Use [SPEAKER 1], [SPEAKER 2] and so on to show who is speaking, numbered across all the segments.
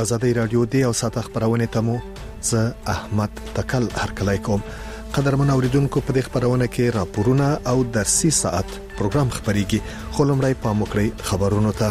[SPEAKER 1] آزادۍ رادیو دی او ساته خبرونه تمو زه احمد تکل هرکلای کوم. قدرمن اوریدونکو په دې خبرونه کې راپورونه او درسي ساعت پروګرام خبريږي. خلمړی پاموکړی خبرونو ته.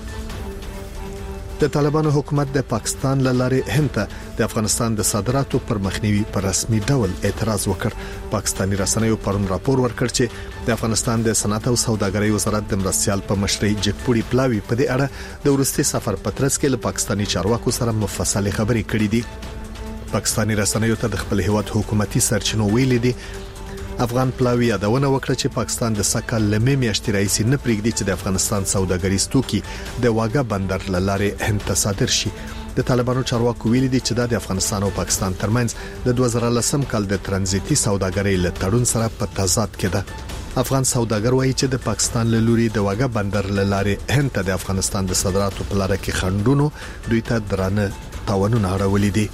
[SPEAKER 1] د طالبانو حکومت د پاکستان لاره هند ته د افغانستان د صادراتو پر مخنیوي پر رسمي ډول اعتراض وکړ. پاکستاني رسنیو پرون راپور ورکړ چې د افغانستان د صنعت او سوداګرۍ وزارت د مرستيال په مشرۍ جګپوړي پلاوی په دې اړه د ورستي سفر پترس کې له پاکستاني چارواکو سره مفصل خبرې کړې دي. پاکستاني رسنیو ته د خپل هیواد حکومتي سرچینو ویلي دي افغان پلاوی یادونه وکړه چې پاکستان د سکه لمې میاشتې راځي نه پریږدي چې د افغانستان سوداګریز توکي د واګه بندر لاره هند ته صادر شي. د طالبانو چارواکو ویلي دي چې د افغانستان او پاکستان ترمنځ د 2010 کال د ترانزیتي سوداګرۍ له تړون سره په تضاد کې ده. افغان سوداګر وایي چې د پاکستان له لوري د واګه بندر لاره هند ته د افغانستان د صادراتو په لاره کې خنډونو دوی ته درانه تاوانونه اړولې دي.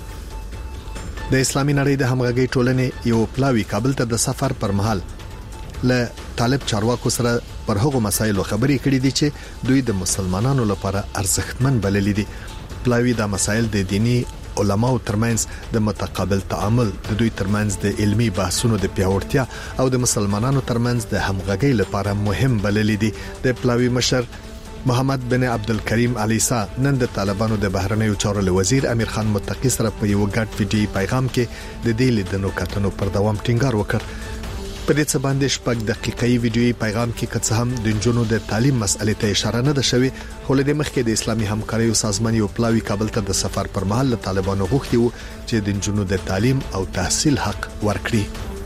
[SPEAKER 1] د اسلامي نړۍ د همغږي ټولنې یو پلاوی کابل ته د سفر پر مهال له طالب چارواکو سره پر هغو مسایلو خبرې کړې دي چې دوی د مسلمانانو لپاره ارزښتمن بللي دي. پلاوی د مسایل د دینی علماو ترمنځ د متقابل تعامل، د دوی ترمنځ د علمي بحثونو د پیاوړتیا او د مسلمانانو ترمنځ د همغږۍ لپاره مهم بللي دي. د پلاوی مشر محمد بن عبدالکریم علیسا نن د طالبانو د بهرنیو چارو وزیر امیر خان متقی سره په یو ګډ ویډیو پیغام کې د دې لیدنو کتنو پر دوام ټینګار وکړ. په دې څه باندې شپږ دقیقې ویډیو پیغام کې کڅ هم د جنونو د تعلیم مسلې ته اشاره نه ده شوې، خو له دې مخکې د اسلامي همکاریو سازمان یو پلاوی کابل ته د سفر پر مهال له طالبانو غوښتي وو چې د جنونو د تعلیم او تحصیل حق ورکړي.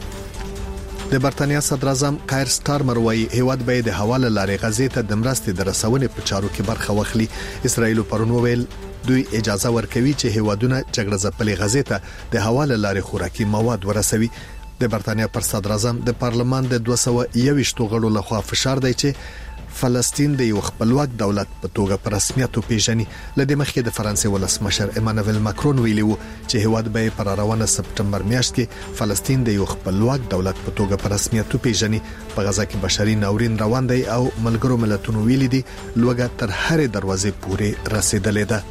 [SPEAKER 1] د برتانیا صدر اعظم کایر سټارمر وايي هیواد به د حواله لارې غزې ته د مرستې د رسونې په چارو کې برخه واخلي. اسرائیل پرون ویل دوی اجازه ورکوي چې هیوادونه جګړه ځپلې غزې ته د حواله لارې خوراکي مواد ورسوي. د برتانیا پر صدر اعظم د پارلمان د 221 غړو لخوا فشار دی چې فلسطین د یو خپلواک دولت په توګه په رسمیت پیژني. لدې مخکې د فرانسې ولسمشر ایمانوئل ماکرون ویلي وو چې هیواد به پر روانه سپټمبر میاشت کې فلسطین د یو خپلواک دولت په توګه په رسمیت پیژني. په غزا کې بشري ناورین روان دی او ملګرو ملتونو ویلي دي لوګه تر هرې دروازې پورې رسیدلې ده.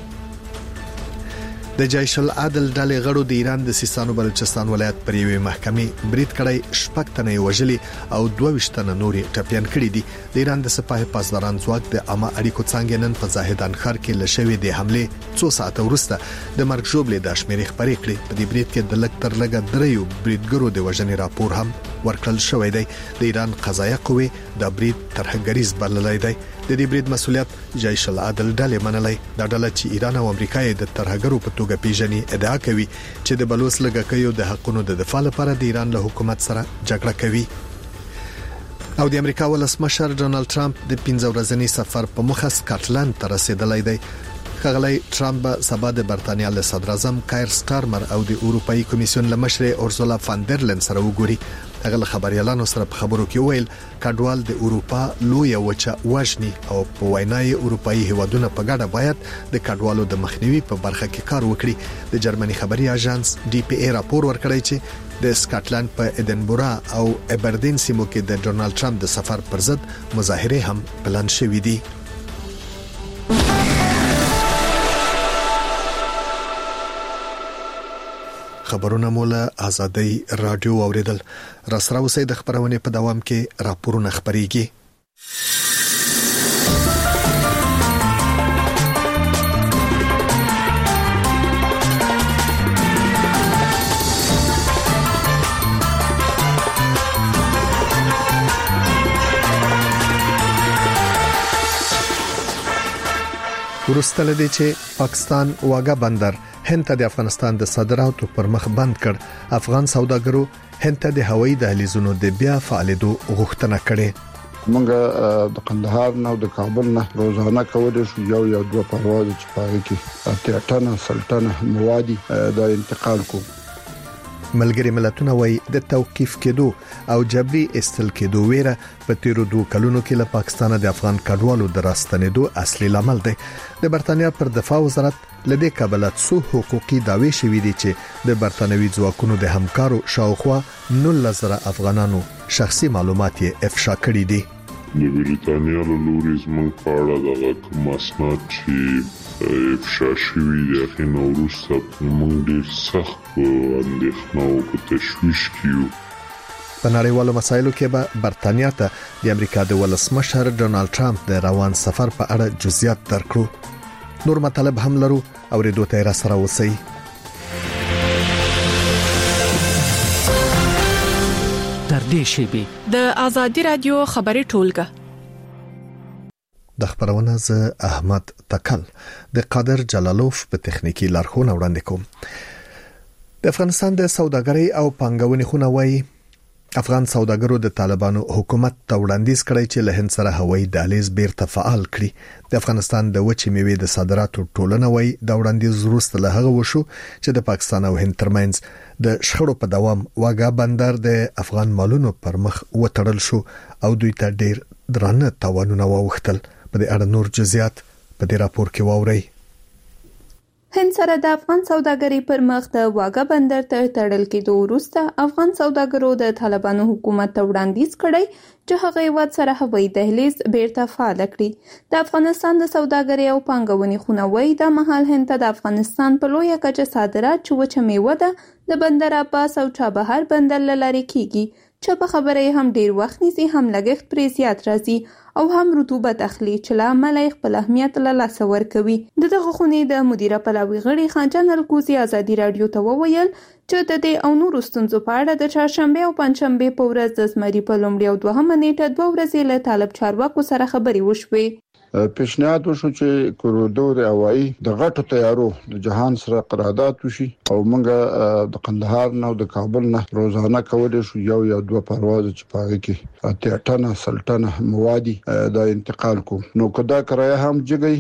[SPEAKER 1] د جیش العدل ډلې غړو د ایران د سیستان او بلوچستان ولایت پر یوې محکمې برید کړی، شپږ تنه وژلي او 22 تنه نوري ټپيان کړي دي. د ایران د سپاه پاسداران ځواک د عامه اړیکو څنګه نن په زاهدان ښار کې لشوې د حمله 2 ساعت وروسته د مرګ جوړې د شمیرې خبرې کړې. په دې برید کې د لک تر لګه دریو بریدګرو د وژنې راپور هم ورکړل شوې دی. د ایران قضایه قوه د برید ترهګریز بللای دی. د دې برید مسولیت جیش العدل ډلې منلای. د ډله چې ایران او امریکا یې د ترهګرو په توګه پیژني ادعا کوي چې د بلوچ لږکیو د حقونو د دفاع لپاره د ایران له حکومت سره جګړه کوي. او د امریکا ولسمشر ډونالد ټرمپ د 15 ورځنی سفر په مخه سکاټلند ته رسیدلی دی. خغلی ټرمپ سبا د برتانیا له صدر اعظم کایر سټارمر او د اروپאי کمیسیون لمشر اورسولا فاندرلن سره وګوري. هغه خبريالانو سره په خبرو کې ویل کډوال د اروپا لوی وچه وژني او په وینای اروپאי هیوادونه په ګډه باید د کډوالو د مخنیوي په برخه کې کار وکړي. د جرمني خبري اژانس DPA راپور ورکړی چې د سکاټلند په ایدنبرا او ابردین سیمو کې د ډونالد ټرمپ د سفر پر ضد مظاهره هم پلان شوې دي. خبرونه مولا آزادۍ رادیو اوریدل. راسره اوسې د خبرونه په دوام کې راپورونه خبريږي. ورستل دي چې پاکستان واګه بندر هند ته د افغانستان د صادراتو پر مخ بند کړ. افغان سوداګرو هند ته د هوایي دهلیزونو د بیا فعالیدو غوښتنه کړې.
[SPEAKER 2] موږ د قندهار نه او د کابل نه روزانه کولای شو یو دوه پرواز چې پاره کې 13 ټنه سلطنه موادي د انتقال کو.
[SPEAKER 1] ملګری ملتونه وایي د توقيف کېدو او جبري استل کېدو ویره په تیرو 2 کلونو کې له پاکستان د افغان کډوالو د راستنېدو اصلي لامل دی. د برتانیا پر دفاع وزارت لدې کابل څو حقوقي دعوی شوې دي چې د برتانوي ځواکونو د همکارو شاوخوا 19,000 افغانانو شخصي معلومات یې افشا کړي دي.
[SPEAKER 3] د بریتانیا له لوري زموږ په اړه دغه کوم اسناد چې افشا شوي دي هغې نه وروسته موږ ډېر سخت په اندېښنه او په تشویش کې یو.
[SPEAKER 1] په نړیوالو مسایلو کې به برتانیا ته د امریکا د ولسمشر ډونالد ټرمپ د روان سفر په اړه جزئیات درکړو. نور مطالب هم لرو او ریډیو ته را سره اوسئ.
[SPEAKER 4] در دې شیبه
[SPEAKER 5] د آزادي رادیو خبري ټولګه
[SPEAKER 1] د خبرونه ز احمد تکل د قادر جلالوف په تخنیکی لارښوونه وړاندې کوم. د افغانستان د سوداګرۍ او پانګونې خونه وايي افغان سوداګرو د طالبانو حکومت ته وړاندیز کړی چې له هند سره هوایي دهلیز بیرته فعال کړي. د افغانستان د وچې میوې د صادراتو ټولنه وايي د وړاندیز وروسته له هغه وشو چې د پاکستان او هند ترمنځ د شخړو په دوام واګا بندر د افغان مالونو پر مخ وټړل شو او دوی ته ډیر درانه تاوانونه واوښتل. په دې اړه نور جزئیات په دې راپور کې واورئ.
[SPEAKER 6] هند سره د افغان سوداګرۍ پر مخ د واګا بندر ته تړل کېدو وروسته افغان سوداګرو د طالبانو حکومت ته وړاندیز کړی چې هغه یې سره هوایي دهلیز بیرته فعال کړي. د افغانستان د سوداګرۍ او پانګونې خونه وايي د مهال هند ته د افغانستان په لویه کچه صادرات چې وچه میوه ده د بندر عباس او چابهار بندر لاري کیږي چې په خبره هم ډیر وخت نیسي، هم لګښت پرې زیات راځي او هم رطوبت اخلي چې له امله خپل اهمیت له لاسه ورکوي. دغه خونې د مدیره پلاوي غړي خانجان الکوزي آزادي رادیو ته وویل چې د دې او نورو ستونزو په اړه د چهارشنبه او پنځشنبه په ورځ د زمري په لومړي او دوهمه نیټه 2 ورځې له طالب چارواکو سره خبرې وشوې.
[SPEAKER 2] پیشنهاد وشو چې کوریډور هوایی د غټو تیارو د جهان سره قرارداد وشي او موږ د قندهار نه او د کابل نه روزانه کولای شو یو یا دوه پرواز چې پاره کې 8 ټنه سلټنه موادي د انتقال کو. نو کدا کرایه هم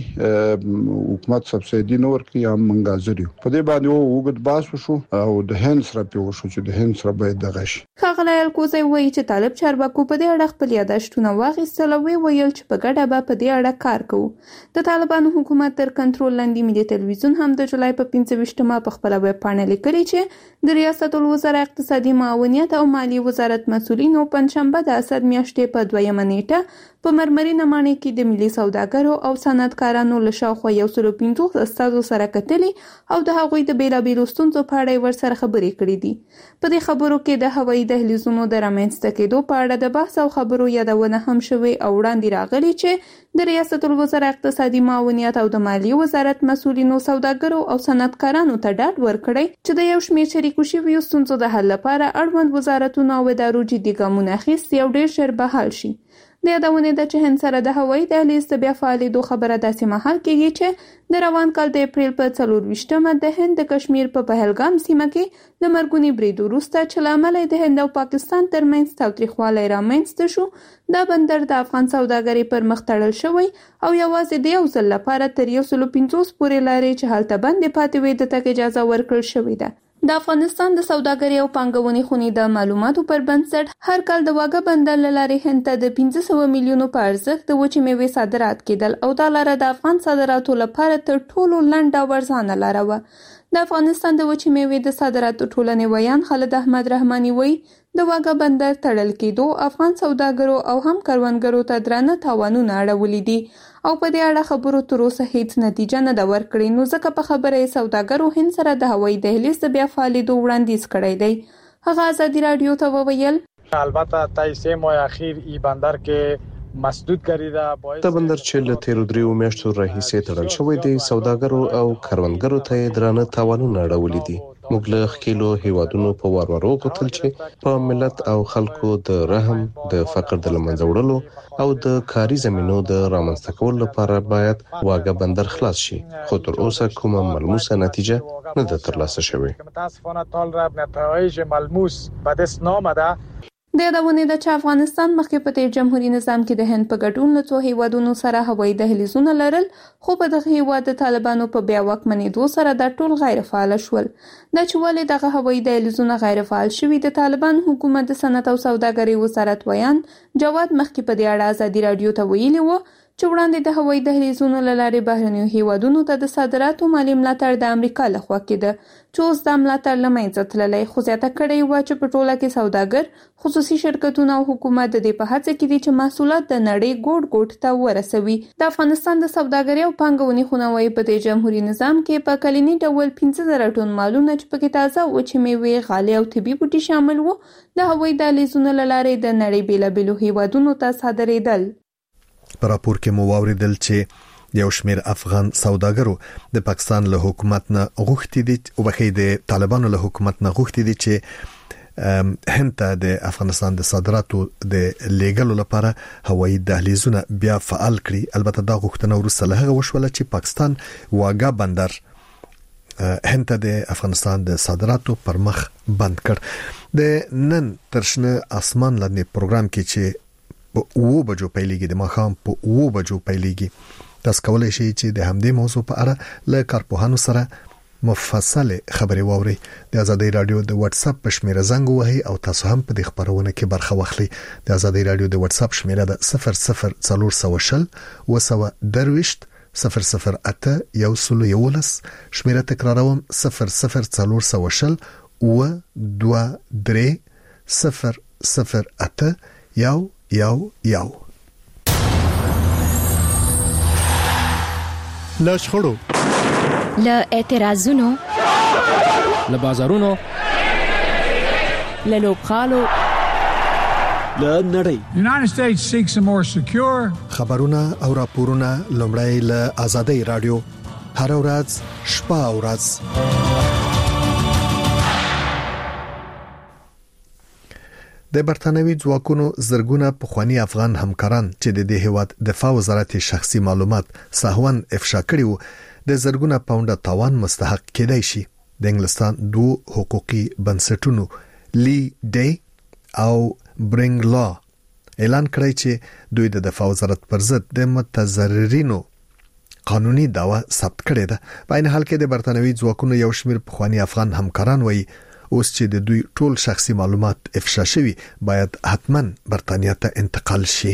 [SPEAKER 2] جګي حکومت سبسایډي نور کوي هم موږ حاضر یو. په دې باندې وګد باس وشو او د هند سره په وشو چې د هند سره باید دغه شي.
[SPEAKER 6] خغلی الکوزي وایي چې طالب چارواکو په دې اړه خپل یادښتونه واخیستل او ویل چې په ګډه به په دې اړه کار کوو. د طالبانو حکومت تر کنټرول لاندې ملي ټلویزیون هم د جولای په 25مه په خپل ویب پاڼه لیکلي چې د ریاست الوزرا اقتصادي معاونیت او مالی وزارت مسؤلینو پنځشنبه د اسد میاشتې په 2مه نیټه په مرمرین مانې کې د ملي سوداګرو او صنعتکارانو له شاوخوا 150 استادو سره کتلي او د هغوی د بیلابیلو ستونزو په اړه ورسره خبرې کړې دي. په دې خبرو کې د هوایي دهلیزونو د رامنځته کېدو په اړه د بحث او خبرو یادونه هم شوې او وړاندې راغلي چې د ریاست الوزرا اقتصادي معاونیت او د مالی وزارت مسؤلینو سوداګرو او صنعتکارانو ته ډاډ ورکړی چې د یو شمېر شریکو شویو ستونزو د حل لپاره اړوند وزارتونو او ادارو جدي ګامونه اخیستي او ډیر ژر به حل شي. د یادونه ده چې هند سره د هوایي دهلیز د بیا فعالېدو خبره داسې مهال کېږي چې د روان کال د اپریل په 24مه د هند د کشمیر په پهلګام سیمه کې د مرګونی برید وروسته چې له امله د هند او پاکستان ترمنځ تاوتریخوالی رامنځته شو دا بندر د افغان سوداګرۍ پر مخ تړل شوی او یوازې د یو ځل لپاره تر 150 پورې لارې چې هلته بندې پاتې وي د تګ اجازه ورکړل شوې ده. د افغانستان د سوداګرۍ او پانګونې خونې د معلوماتو پر بنسټ هر کال د واګا بندر له لارې هند ته د 500 میلیونو په ارزښت د وچې میوې صادرات کېدل او دا لاره د افغان صادراتو لپاره تر ټولو لنډه او ارزانه لاره وه. د افغانستان د وچې میوې د صادراتو ټولنې ویان خالد احمد رحماني وایي د واګا بندر تړل کېدو افغان سوداګرو او هم کروندګرو ته درانه تاوانونه اړولي دي او په دې اړه خبرو تر اوسه هیڅ نتیجه نه ده ورکړې. نو ځکه په خبره یې سوداګرو هند سره د هوایي دهلیز د بیا فعالېدو وړاندیز کړی دی. هغه آزادي رادیو ته وویل
[SPEAKER 7] البته تا 3 ماه اخیر ای بندر کې مسدود کړی دا
[SPEAKER 8] د بندر چې له 13 میاشتو راهیسې تړل شوی دی سوداګرو او کروندګرو ته درانه تاوانونه اړولي دي. موږ له خکېلو هیوادونو په وارورو غوښتل چې په ملت او خلکو د رحم د فقر د لمنځه وړلو او د کاري زمینو د رامنځته کولو لپاره باید واګا بندر خلاص شي خو تر اوسه کومه ملموسه نتیجه نه ده ترلاسه شوې.
[SPEAKER 7] متاسفانه تا نتایج ملموس به دست نامده.
[SPEAKER 6] د یادونه ده چې افغانستان مخکې په تیر جمهوریت نظام کې د هند په ګډون له څو هیوادونو سره هوایي دهلیزونه لرل خو په دغه هیواد د طالبانو په بیا واکمنېدو سره دا ټول غیر فعال شول. دا چې ولې دغه هوایي دهلیزونه غیر فعال شوي د طالبان حکومت د صنعت او سوداګرۍ وزارت ویان جواد مخکې په دې اړه آزادي رادیو ته ویلي و چې وړاندې د هوایي دهلیزونو له لارې بهرنیو هیوادونو ته د صادراتو مالي ملاتړ د امریکا لخوا کېده چې اوس دا ملاتړ له منځه تللی، خو زیاته کړې وه چې په ټوله کې سوداګر، خصوصي شرکتونه او حکومت د دې په هڅه کې دي چې محصولات د نړۍ ګوټ ګوټ ته ورسوي. د افغانستان د سوداګرۍ او پانګونې خونوي په دې جمهوریت نظام کې په کلني ډول 15,000 ټن مالونه چې پکې تازه وچې میوې، غالۍ او طبي بوټي شامل وو د هوایي دهلیزونو له لارې د نړۍ بیلابیلو هیوادونو ته صادرېدل.
[SPEAKER 1] په راپور کې مو واوریدل چې یو شمېر افغان سوداګرو د پاکستان له حکومت نه غوښتي دي او بخې د طالبانو له حکومت نه غوښتي دي چې هند ته د افغانستان د صادراتو د لیګلو لپاره هوایي دهلیزونه بیا فعال کړي. البته دا غوښتنه وروسته له هغه وشوله چې پاکستان واګا بندر هند ته د افغانستان د صادراتو پر مخ بند کړ. د نن ترشنه اسمان لاندې پروګرام کې چې په 9 بجو پیلېږي، د ماښام په 9 بجو پیلېږي، تاسو کولای شئ چې د همدې موضوع په اړه له کارپوهانو سره مفصل خبري واوري. د آزادۍ رادیو د واتس اپ په شمیره زنګ وهي او تاسو هم په دې خبرونه کې برخه واخلئ. د آزادۍ رادیو د واتس اپ شمیره د 00400 وسو درويشت 008 111 شمیره تکراروم 00400 و23 008 111.
[SPEAKER 9] لا شخړو،
[SPEAKER 10] له اعتراضونو،
[SPEAKER 4] له بازارونو،
[SPEAKER 5] له لوبغالو،
[SPEAKER 9] له نړۍ.
[SPEAKER 11] United States seeks a more secure.
[SPEAKER 1] خبرونه او راپورونه لومړی له آزادۍ رادیو هر ورځ شپه او ورځ. د برتانوي ځواکونو زرګونه پخوانی افغان همکاران چې د دې هیواد دفاع وزارت شخصي معلومات سهون افشا کړي وو د زرګونه پاونډه تاوان مستحق کېدای شي. د انګلستان دوه حقوقي بنسټونو لی ډی او برینګ لا اعلان کړی چې دوی د دفاع وزارت پر ضد د متضررینو قانوني دعوه ثبت کړې ده. په عین حال کې د برتانوي ځواکونو یو شمېر پخوانی افغان همکاران وایي اوس چې د دوی ټول شخصي معلومات افشا شوي باید حتما برتانیا ته انتقال شي.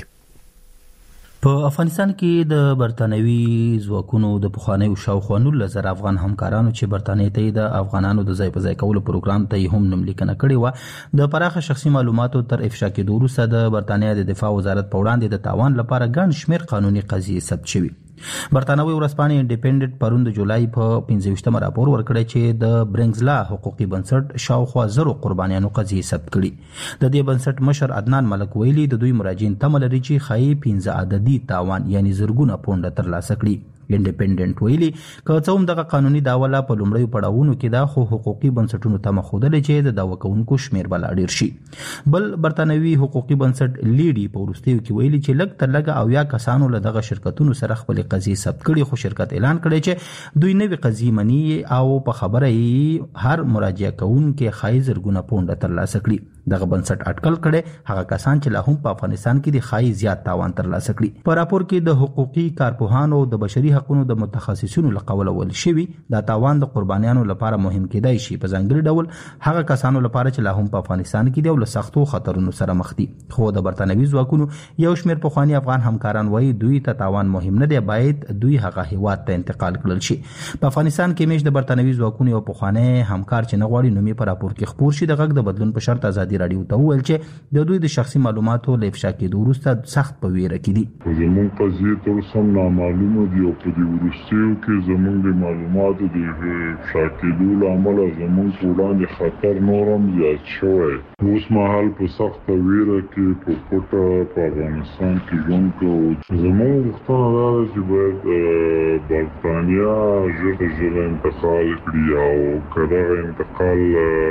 [SPEAKER 12] په افغانستان کې د برتانوي ځواکونو د پخوانیو شاوخوا 19,000 افغان همکارانو چې برتانیې ته د افغانانو د ځای په ځای کولو پروګرام ته هم نوملیکنه کړې و د پراخه شخصي معلوماتو تر افشا کېدو وروسته د برتانیا د دفاع وزارت په وړاندې د تاوان لپاره ګڼ شمېر قانوني قضیې ثبت شوي. برتانوي ورځپاڼې انډیپندنت پرون د جولای په 15 راپور ورکړی چې د برینګزلا حقوقي بنسټ شاوخوا 1000 قربانیانو قضیې ثبت کړي. د دې بنسټ مشر عدنان ملک ویلي د دوی مراجعین تمه لري چې خایي 15 عددي تاوان یعنی زرګونه پونډه ترلاسه کړي. انډیپندنت ویلي که څه هم دغه قانوني دعوه لا په لومړیو پړاوونو کې دا خو حقوقي بنسټونو ته مخودلې چې د دعوه کوونکو شمیر بل ډیر شي. بل برتانوي حقوقي بنسټ لیډي په وروستیو کې ویلي چې لږ تر لږه 90 کسانو له دغه شرکتونو سره خپل قضیې ثبت کړي، خو شرکت اعلان کړی چې دوی نوې قضیې مني او په خبره یې هر مراجعه کوونکي خای زرګونه پونډه ترلاسه کړي. دغه بنسټ اټکل کړي هغه کسان چې لا هم په افغانستان کې د خای زیات تاوان ترلاسه کړي. په راپور کې د حقوقي کارپوهانو او د بشري حقوقو د متخصصینو له قوله ول شوی دا تاوان د قربانیانو لپاره مهم کېدای شي، په ځانګړي ډول هغه کسانو لپاره چې لا هم په افغانستان کې دي او له سختو خطرونو سره مخ دي. خو د برتانوي ځواکونو یو شمېر پخوانی افغان همکاران وایي دوی ته تاوان مهم نه دی، باید دوی هغه هیواد ته انتقال کړل شي. په افغانستان کې میش د برتانوي ځواکونو یو پخوانی همکار چې نه غواړي نومي په راپور کې خبر شي د غږ د بدلون په شرط آزادي رادیو ته وویل چې د دوی د شخصي معلوماتو له افشا کېدو وروسته سخت په ویره کې دي.
[SPEAKER 3] زموږ قضیې تر اوسه نامعلومه دي او په دې وروستیو کې زموږ د معلوماتو د افشا کېدو له امله زموږ په وړاندې خطر نور هم زیات شوی. اوس مهال په سخته ویره کې په پټه په افغانستان کې ژوند کوو. زموږ غوښتنه دا ده چې باید برتانیا ژر انتقال کړي او که دغه انتقال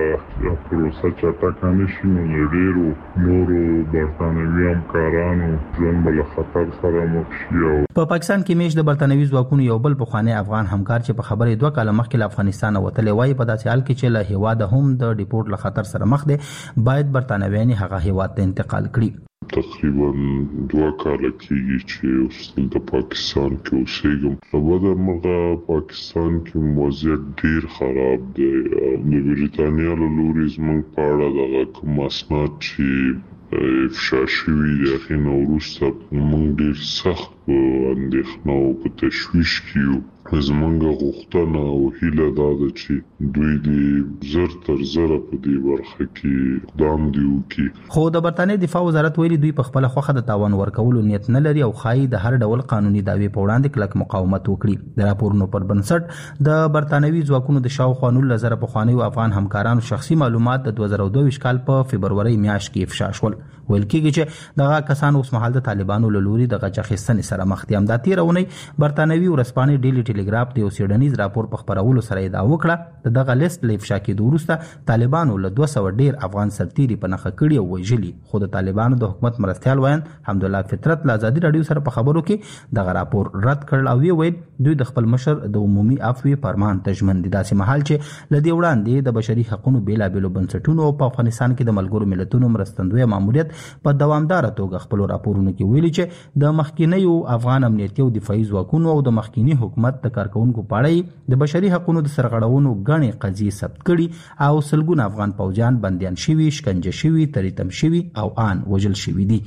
[SPEAKER 3] پروسه چټکه نه شي نو د ډېرو نورو برتانوي همکارانو ژوند به له خطر سره مخ شي.
[SPEAKER 12] په پاکستان کې میش د برتانوي ځواکونو یو بل پخوانی افغان همکار چې په خبرې 2 کاله مخکې له افغانستان وتلی وایي په داسې حال کې چې له هیواده هم د ډیپورټ له خطر سره مخ دی باید برتانویان هغه هیواد ته انتقال کړي.
[SPEAKER 3] تقریبا 2 کاله کېږي چې اوس د پاکستان کې اوسېږم. له بده مرغه پاکستان کې وضعیت ډېر خراب دی. د بریتانیا له لوري زموږ په اړه دغه کوم اسناد چې افشا شوي د اخین وروسته موږ ډیر سخت په اندېښنه او په تشویش کې یو. زمونږ غوښتنه او هیله دا ده چې دوی د زر تر زره په دې برخه کې اقدام دی وکړي.
[SPEAKER 12] خو د برتانیې دفاع وزارت ویلي دوی په خپل خوخه د تاوان ورکولو نیت نه لري او خایي د هر ډول قانوني دعوی په وړاندې کلک مقاومت وکړي. د راپورونو پر بنسټ د برتانوي ځواکونو د شاوخوا 19,000 پخوانیو افغان همکارانو شخصي معلومات د 2022 کال په فبروري میاشت کې افشا شول. ویل کېږي چې دغه کسان اوس مهال د طالبانو له لوري د غچ اخیستنې سره مخ دي. همداسې رونی برتانوي ورځپاڼې ډیلی ټیلیګراف د یو څېړنیز راپور په خپرولو سره ادعا وکړه دغه لیست له افشا کېدو وروسته طالبانو له 200 ډیر افغان سرتیري په نښه کړي او وژلي. خو د طالبانو د حکومت مرستیال وایي حمدالله فطرت له ازادي راډیو سره په خبرو کې دغه راپور رد کړل او ویل دوی د خپل مشر د عمومي عفوي فرمان ته ژمن دي. داسې مهال چې لدې وړاندې د بشري حقوقو بیلابېلو بنسټونو په افغانستان کې د ملګرو ملتونو مرستندوی ماموریت په دوامدار توګه خپل راپورونو کې ویلي چې د مخکینیو افغان امنیتي او دفاعي ځواکونو او د مخکینی حکومت د کارکونکو په اړه د بشري حقوقو د سرغړونو غني قضیې ثبت کړي او سلګونه افغان پوځیان بنديان شوي، شکنجه شوي، تریتم شوي او آن وژل شوي دي.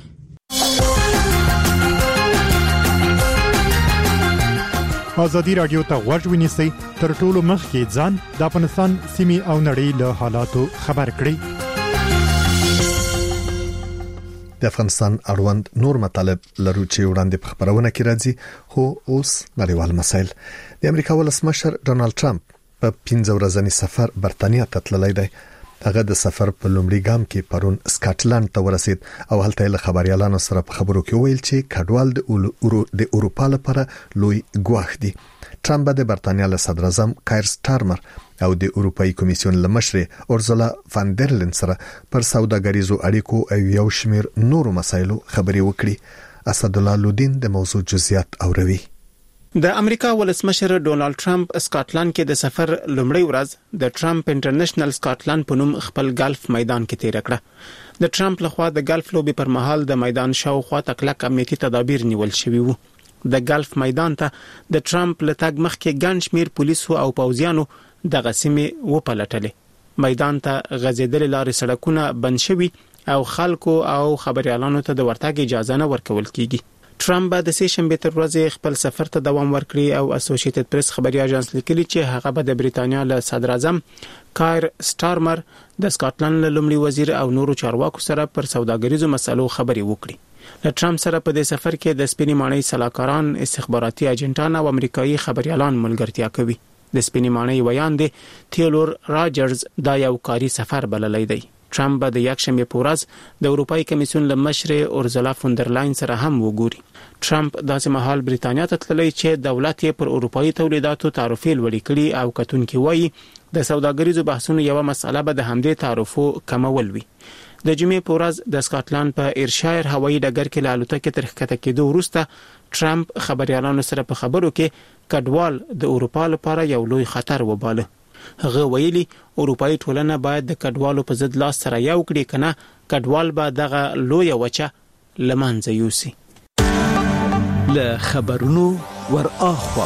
[SPEAKER 13] ازادي راډیو ته غوږ ونیسئ تر ټولو مخکې ځان د افغانستان سیمې او نړۍ له حالاتو خبر کړئ.
[SPEAKER 1] د افغانستان اړوند نور مطالب لرو چې وړاندې په خبرونه کې راځي. خو اوس نړیوال مسایل. د امریکا ولسمشر ډونالد ټرمپ په 15 ورځنی سفر برتانیا ته تللی دی. هغه د سفر په لومړي ګام کې پرون سکاټلند ته ورسید او هلته له خبريالانو سره په خبرو کې ویل چې کډوال د اروپا لپاره لوی ګواښ دي. ټرمپ د برتانیا له صدر اعظم کایر سټارمر او د اروپאי کمیسیون لمشر اورزولا فان در لین سره پر سوداګریزو اړیکو او یو شمیر نورو مسایلو خبري وکړي. اسد الله لودین د موضوع جزئیات اوروي.
[SPEAKER 14] د امریکا ولسمشر ډونالد ټرمپ سکاټلند کې د سفر لومړی ورځ د ټرمپ انټرنیشنل سکاټلند په نوم خپل ګالف میدان کې تیر کړه. د ټرمپ لخوا د ګالف لوبي پر مهال د میدان شاوخوا تکلک امنیتي تدابیر نیول شوي وو. د ګالف میدان ته د ټرمپ له تګ مخکې ګڼ شمیر پولیسو او پوځیانو دغه سیمې وپلټلې. میدان ته غځېدلې لارې سړکونه بند شوي او خلکو او خبريالانو ته د ورتګ اجازه نه ورکول کیږي. ټرمپ د سې شنبه تر ورځې خپل سفر ته دوام ورکړي او اسوسییټډ پریس خبري اژانس لیکلي چې هغه به د بریتانیا له صدر اعظم کایر سټارمر د سکاټلند له لومړي وزیر او نورو چارواکو سره پر سوداګریزو مسلو خبري وکړي. له ټرمپ سره په دې سفر کې د سپینې ماڼۍ سلاکاران، استخباراتي اجنټان او امریکایي خبريالان ملګرتیا کوي. د سپینې ماڼۍ ویان دي تیلور راجرز دا یو کاري سفر بللی دی. ټرمپ د یکشنبه په ورځ د اروپאי کمیسیون لمشر اورزولا فون در لاین سره هم وګوري. ټرمپ داسې مهال بریتانیا ته تللی چې دولت یې پر اروپאי تولیداتو تعرفې لوړې کړي او کتونکي وایي د سوداګریزو بحثونو یو مسله به د همدې تعرفو کمول وي. د جمعې په ورځ د سکاټلند په ایرشایر هوایي ډګر کې له الوتکې تر ښکته کېدو وروسته ټرمپ خبريالانو سره په خبرو کې کډوال د اروپا لپاره یو لوی خطر وباله. هغه ویلي اروپאי ټولنه باید د کډوالو په ضد لاس سره یو کړي کنه کډوال به دغه لوی وچه لمنځه یوسي.
[SPEAKER 9] له خبرونو ور اخوا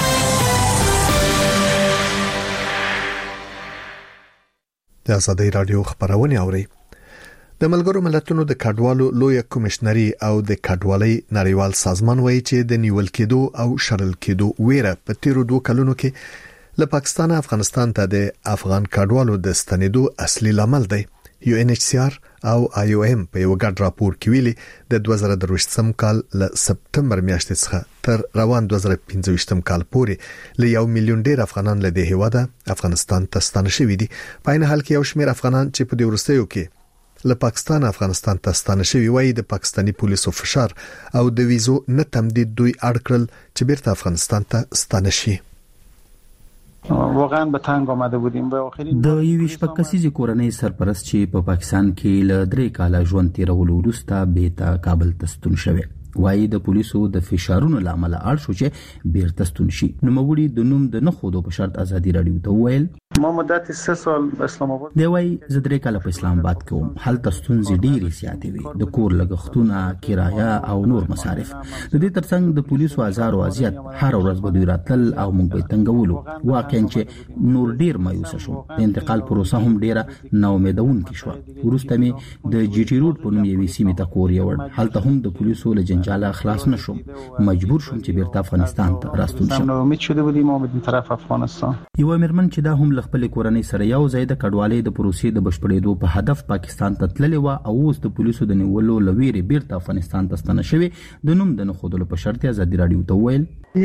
[SPEAKER 1] د ازادي رادیو خبرونه اوري. د ملګرو ملتونو د کډوالو لوی کمشنري او د کډوالۍ نړیوال سازمان وایي چې د نیول کېدو او شړل کېدو ویره په تیرو 2 کلونو کې له پاکستان افغانستان ته د افغان کډوالو د ستنېدو اصلي لامل دی. UNHCR او IOM په یو ګډ راپور کې ویلي د 2023 کال له سپتمبر میاشتې څخه تر روان 2025 کال پورې له 1 میلیون ډیر افغانان له دې هیواده افغانستان ته ستانه شوي دي. په عین حال کې یو شمېر افغانان چې په دې وروستیو کې له پاکستان افغانستان ته ستانه شوي وایي د پاکستاني پولیسو فشار او د ویزو نه تمدید دوی اړ کړل چې بیرته افغانستان ته ستانه شي.
[SPEAKER 15] واقعا به تنگ آمده بودیم. به آخرین
[SPEAKER 12] د یوې شپږ کورنۍ سرپرست چې په پاکستان کې له 3 کاله ژوند تیرولو وروسته بیرته کابل ته ستون شوی. وایي د پولیسو د فشارونو لامل اړ شو چې بیرته ستون شي. نوموړي د نوم د نه خودو په شرط ازادي راډیو ته ویل
[SPEAKER 15] ما مدت 3 سال اسلام آباد
[SPEAKER 12] دی وای زه 3 کال په اسلام آباد کې وم. هلته ستونزې ډېرې زیاتې وي، د کور لګښتونه، کرایه او نور مصارف. د دې ترڅنګ د پولیسو ازار او اذیت هر ورځ به دوی راتل او موږ به تنګولو. واقعا چې نور ډېر مایوس شوم. د انتقال پروسه هم ډېره ناامیدونکې شوه. وروسته مې د جی ټي روډ په نوم یوې سیمې ته کور یوړ. هلته هم د پولیسو له جنجاله خلاص نشوم. مجبور شوم چې بیرته افغانستان ته راستون شم.
[SPEAKER 15] امید شده بودیم ما به طرف افغانستان.
[SPEAKER 12] یو مېرمن چې دا هم خپل کورنۍ سره یو ځای د کډوالۍ د پروسې د بشپړېدو په هدف پاکستان ته تللې و او اوس د پولیسو د نیولو لویری بیرته افغانستان ته ستنه شوی. د نوم د نخودلو په شرط ازادي رادیو ته ویل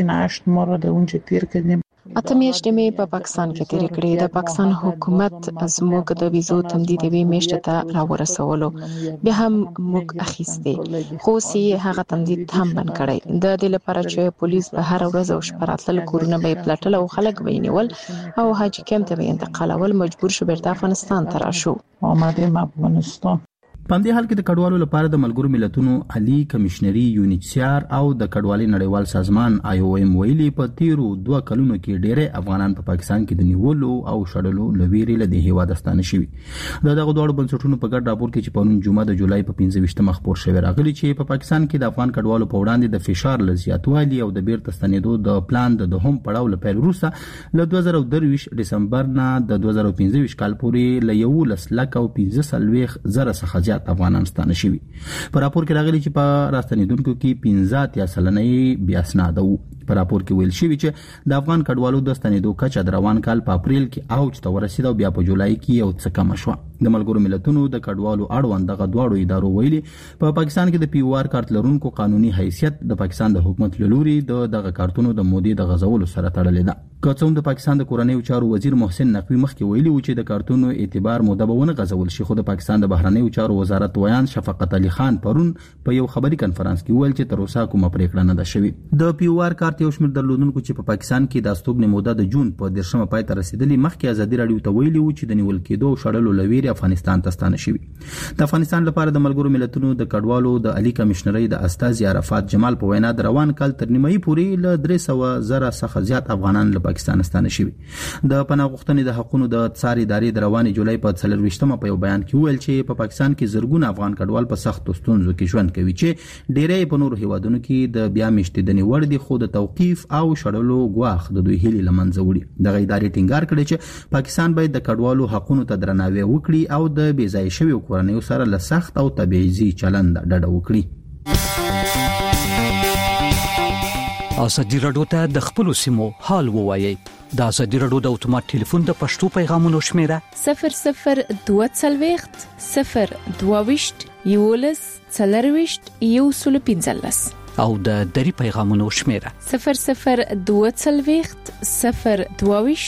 [SPEAKER 16] اته میاشتې مې په پاکستان کې تیر کړې. د پاکستان حکومت زموږ د ویزو تمدیدوي میاشتې ته راورسولو، بیا هم موږ اخیستې، خو سي هغه تمدید هم بند کړی. د دې لپاره چې پولیس به هر ورځ او شپه راتلل، کورونه به پلټل او خلک به نیول او حاجی کمپ ته به انتقالول. مجبور شو بیرته افغانستان ته راشو.
[SPEAKER 15] آمدیم افغانستان.
[SPEAKER 12] په دې حال کې د کډوالو لپاره د ملګرو ملتونو عالی کمشنري یونیسیار او د کډوالۍ نړیوال سازمان IOM ویلي په تیرو 2 کلونو کې ډېر افغانان په پاکستان کې د نیولو او شړلو لویری له هیواد ستانه شوي. دغه دوه بنسټونو په ګډ راپور کې چې په نوم جمعه د جولای په 25 خبر شوی راغلی چې په پاکستان کې د افغان کډوالو په وړاندې د فشار لزیاتوالي او د بیرته ستنېدو د پلان د دوهم پړاو لپاره روسا له 2023 دسمبر نه د 2025 کال پورې له 1,15,000 څخه افغانان ستانه شوي. په راپور کې راغلي چې په راستنیدونکو کې 15% بیا اسناد وو. په راپور کې ویل شوی چې د افغان کډوالو د ستنېدو کچه د روان کال په اپریل کې اوج ته ورسېده او بیا په جولای کې یو څه کم شو. د ملګرو ملتونو د کډوالو اړوند دغه دواړو ادارو ویلي په پاکستان کې د POR کارت لرونکو قانوني حیثیت د پاکستان د حکومت لوري دغه کارتونو د مودې د غزولو سره تړلې ده. کوڅوم د پاکستان د کورنیو چارو وزیر محسن نقوی مخکې ویلي و چې د کارتونو اعتبار موده به ونه غزول شي، خو د پاکستان د بهرنیو چارو وزارت ویان شفقت علي خان پرون په یو خبري کانفرنس کې ویل چې تر اوسه کومه پریکړه نه ده شوې. د POR کارت یو شمېر درلودونکو چې په پاکستان کې د استوګنې موده د جون په 10مه پای ته رسیدلې مخکې ازادي رادیو ته ویلي و چې د نیول کېدو او شړلو لویری افغانستان ته ستانه شوی. د افغانستان لپاره د ملګرو ملتونو د کډوالو د عالی کمشنري د استاذ عرفات جمال په وینا د روان کال تر نیمایي پورې له 300,000 څخه زیات افغانان له پاکستان ستانه شوي. د پناه غوښتنې د حقوقو د څار ادارې د روانې جولای په 24مه په یو بیان کې ویل چې په پاکستان کې زرګونه افغان کډوال په سختو ستونزو کې ژوند کوي چې ډېرې په نورو هیوادونو کې د بیا میشتېدنې وړ دي، خو د توقيف او شړلو غواخ د دوی هلي لمنځه وړي. دغه ادارې ټینګار کړی چې پاکستان باید د کډوالو حقوقو ته درناوی وکړي او د بې ځای شویو کورنیو سره له سخت او تبعیضي چلند ډډه وکړي.
[SPEAKER 17] ازادي رادیو ته د خپل سیمو حال ووایي. د ازادي رادیو د اتومات ټلیفون د پښتو پیغامونو شمیره
[SPEAKER 5] 0022 022 11 115
[SPEAKER 17] او د دری پیغامونو شمیره
[SPEAKER 5] 0022 022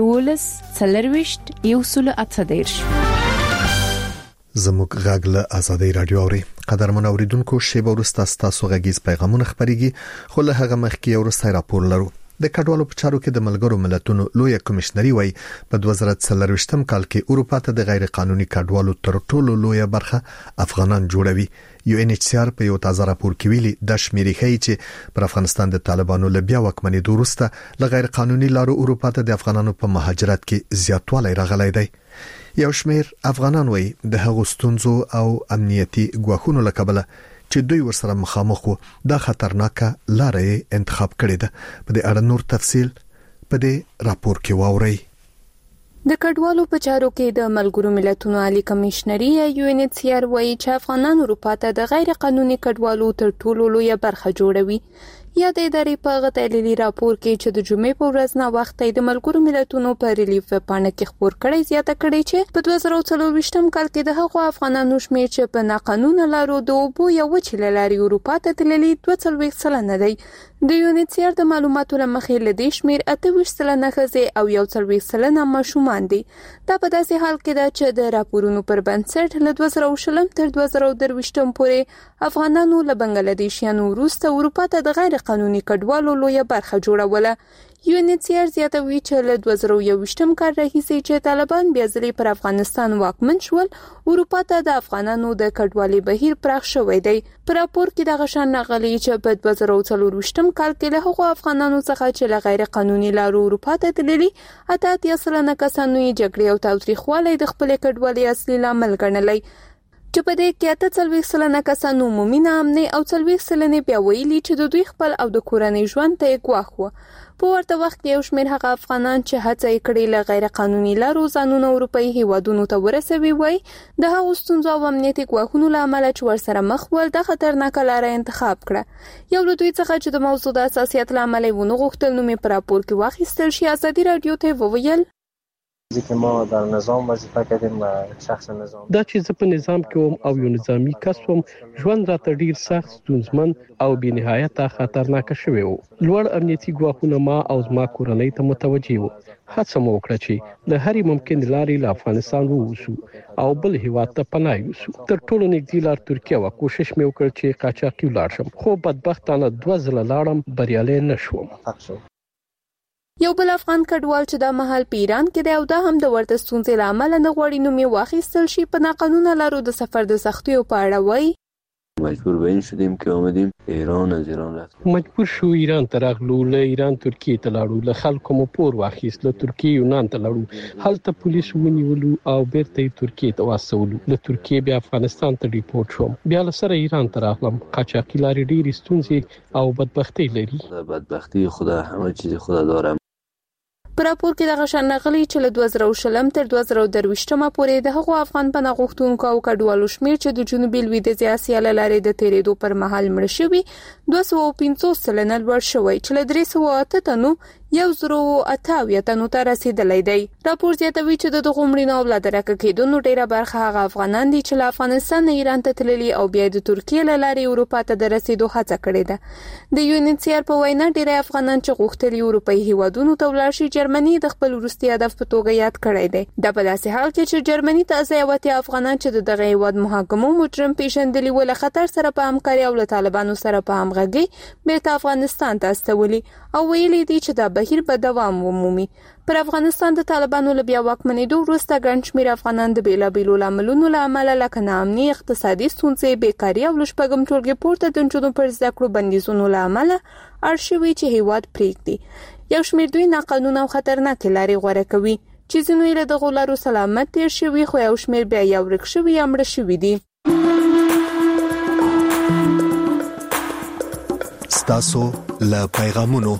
[SPEAKER 5] 11 118.
[SPEAKER 1] زموږ غږ له ازادي رادیو اوري. قدرمن اوریدونکو شیبه ورسته تاسو غږیز پیغامونه خبريږي، خو له هغه مخکې ورسته راپور لرو. د کډوالو په چارو کې د ملګرو ملتونو لوی کمشنري وای په 2023 کال کې اروپا ته د غیر قانوني کډوالو تر ټولو لوی برخه افغانان جوړوي. UNHCR په یو تازه راپور کې ویلي د شمیرې ښیي چې پر افغانستان د طالبانو له بیا واکمنۍ وروسته له غیر قانوني لارو اروپا ته د افغانانو په مهاجرت کې زیاتوالی راغلی دی. یو شمیر افغانان وای د هغو ستونزو او امنیتي ګواښونو له کبله چې دوی ورسره مخامخ وو دا خطرناکه لارې انتخاب کړې ده. په دې اړه نور تفصيل په دې راپور کې واورئ.
[SPEAKER 6] د کډوالو په چارو کې د ملګرو ملتونو عالی کمشنري UNHCR وایي چې افغانان اروپا ته د غیر قانوني کډوالو تر ټولو لوی برخه جوړوي. یا د ادارې په غتېلي راپور کې چې د جمعې په ورځ نه وخت د ملګرو ملتونو په ریلیف پاڼه کې خبر کړی زیاته کړی چې په 2024 کال کې د هغو افغانانو شمېر چې په ناقانونه لارو د اوبو یا وچې لارې اروپا ته تللي 42% دی. د UNHCR د معلوماتو لمخې له دې شمېر 28% ښځې او 41% ماشومان دي. دا په داسې حال کې ده چې د راپورونو پر بنسټ له 2020 تر 2023 پورې افغانانو له بنگلاديشیانو وروسته اروپا ته د غیر قانوني کډوالو لوی برخه جوړوله. UNHCR زیاتوي چې له 2021م کال راهیسې چې طالبان بیا ځلې پر افغانستان واکمن شول، اروپا ته د افغانانو د کډوالۍ بهیر پراخ شوی دی. په راپور کې دغه شان راغلي چې په 2024م کال کې له هغو افغانانو څخه چې له غیر قانوني لارو اروپا ته تللي 88% کسانو یې جګړې او تاوتریخوالی د خپل کډوالۍ اصلي لامل ګڼلی، چې په دې کې 48% کسانو عمومي ناامنۍ او 40% بیا ویلي چې د دوی خپل او د کورنۍ ژوند ته یې ګواښ و. په ورته وخت کې یو شمېر هغه افغانان چې هڅه یې کړې له غیر قانوني لارو ځانونه اروپایي هیوادونو ته ورسوي وای د هغو ستونزو او امنیتي ګواښونو له امله چې ورسره مخ ول د خطرناکه لاره انتخاب کړه. یو له دوی څخه چې د موضوع د اساسیت له امله ونه غوښتل نوم یې په راپور کې واخیستل شي، ازادي راډیو ته وویل
[SPEAKER 18] که ما در نظام وظیفه کردیم و شخص نظام
[SPEAKER 19] دا چې زه په نظام کې وم او یو نظامی کس وم، ژوند راته ډیر سخت، ستونزمن او بې نهایته خطرناک شوی و. لوړ امنیتي ګواښونه ما او زما کورنۍ ته متوجه وو. هڅه مو وکړه چې د هرې ممکن لارې له افغانستان ووځو او بل هیواد ته پناه یوسو. تر ټولو نږدې لار ترکیه و. کوشش مې وکړ چې قاچاقي ولاړ شم، خو بدبختانه 2 ځله لاړم، بریالی نشوم.
[SPEAKER 6] یو بل افغان کډوال چې د مهال په ایران کې دی او دا هم د ورته ستونزې له امله نه غواړي نوم یې واخیستل شي، په ناقانونه لارو د سفر د سختیو په اړه وایي
[SPEAKER 20] مجبور به این شدیم که آمدیم ایران، از ایران رفتیم.
[SPEAKER 19] مجبور شو ایران ته راغلو، له ایران ترکیه ته لاړو، له خلکو مو پور واخیست، له ترکیه یونان ته لاړو، هلته پولیس ونیولو او بیرته ترکیه ته واستولو. له ترکیه بیا افغانستان ته ریپورت شوم، بیا له سره ایران ته راغلم. قاچاقي لارې ډېرې ستونزې او بدبختۍ لري.
[SPEAKER 20] بدبختی خدا همه چیز خدا داره.
[SPEAKER 6] په راپور کې دغه شان راغلي چې له 2020 تر 2023 پورې د هغو افغان پناه غوښتونکو او کډوالو شمېر چې د جنوبي لویدیځ اسیا له لارې د تیرېدو پر مهال مړه شوي 250 سلنه لوړ شوی، چې له 308 تنو 1088 تنو ته رسیدلی دی. راپور زیاتوي چې د دغو مړینو او له درکه کېدونو ډیره برخه هغه افغانان دي چې له افغانستان نه ایران ته تللي او بیا د ترکیې له لارې اروپا ته د رسیدو هڅه کړې ده. د UNHCR په وینا ډیری افغانان چې غوښتلي اروپایي هیوادونو ته ولاړ شي، جرمني د خپل وروستي هدف په توګه یاد کړی دی. دا په داسې حال کې چې جرمني ته ځایوتي افغانان چې دغه هیواد محاکمو مجرم پیژندلي و، له خطر سره په همکاري او له طالبانو سره په همغږي بیرته افغانستان ته استولي او ویلي دي چې دا بهیر به دوام ومومي. پر افغانستان د طالبانو له بیا واکمنېدو وروسته ګڼ شمېر افغانان د بېلابېلو لاملونو له امله لکه ناامني، اقتصادي ستونزې، بیکاري او له شپږم ټولګې پورته د نجونو پر زده کړو بندیزونو له امله اړ شوي چې هیواد پرېږدي. یو شمېر دوی ناقانونه او خطرناکې لارې غوره کوي چې ځینو یې له دغو لارو سلامت تېر شوي، خو یو شمېر بیا یا ورک شوي یا مړه شوي دي.
[SPEAKER 1] ستاسو له پیغامونو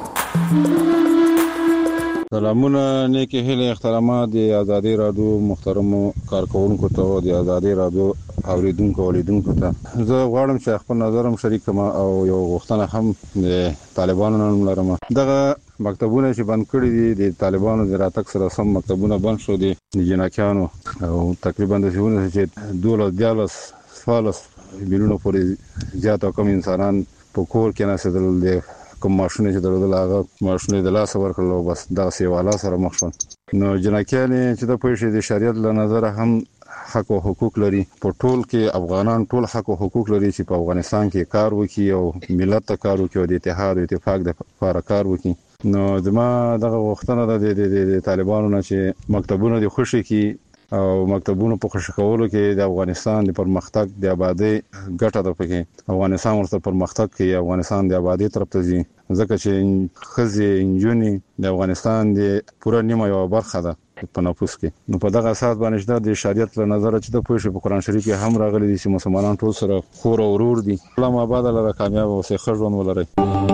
[SPEAKER 2] سلامونه، نیکی هیله، احترامات د ازادي رادیو محترمو کارکونکو ته، د ازادي رادیو اوریدونکو اولیدونکو ته زه غواړم چې خپل نظرم شریک کړم او یو غوښتنه هم د طالبانو نن لرم. دغه مکتبونه چې بند کړي دي د طالبانو د راتګ سره سم مکتبونه بند شو دي د جنکیانو او تقریبا د ژوند چې 12 میلیونو پورې زیات او کم انسانان په کور کې نسدل دي. کوم ماشونه چې درلودل هغه ماشونه د لاس ورکړل او بس دا سیواله سره مخ شول. نو جنکیان چې د پوښتې د شریعت له نظر هم حق او حقوق لري. په ټول کې افغانان ټول حق او حقوق لري چې په افغانستان کې کار وکړي او ملت ته کار وکړي او د اتحاد او اتفاق د لپاره کار وکړي. نو زما دغه وختونه د طالبانو نه چې مکتبونه د خوشي کې او مکتبونو په خوشی کولو کې د افغانستان د پرمختګ د آبادی ګټه ده. پکې افغانستان ورته پرمختګ کوي، افغانستان د آبادی طرف ته ځي، ځکه چې خزي انجونی د افغانستان د پوره نیمه یو برخه ده په نفوس کې. نو په دغه اساس باندې د شریعت له نظر چې د پوښتنې په قران شریف کې هم راغلي دي چې مسلمانان ټول سره خور او ورور دي. الله آباد لره کامیاب او ښه ژوند ولري.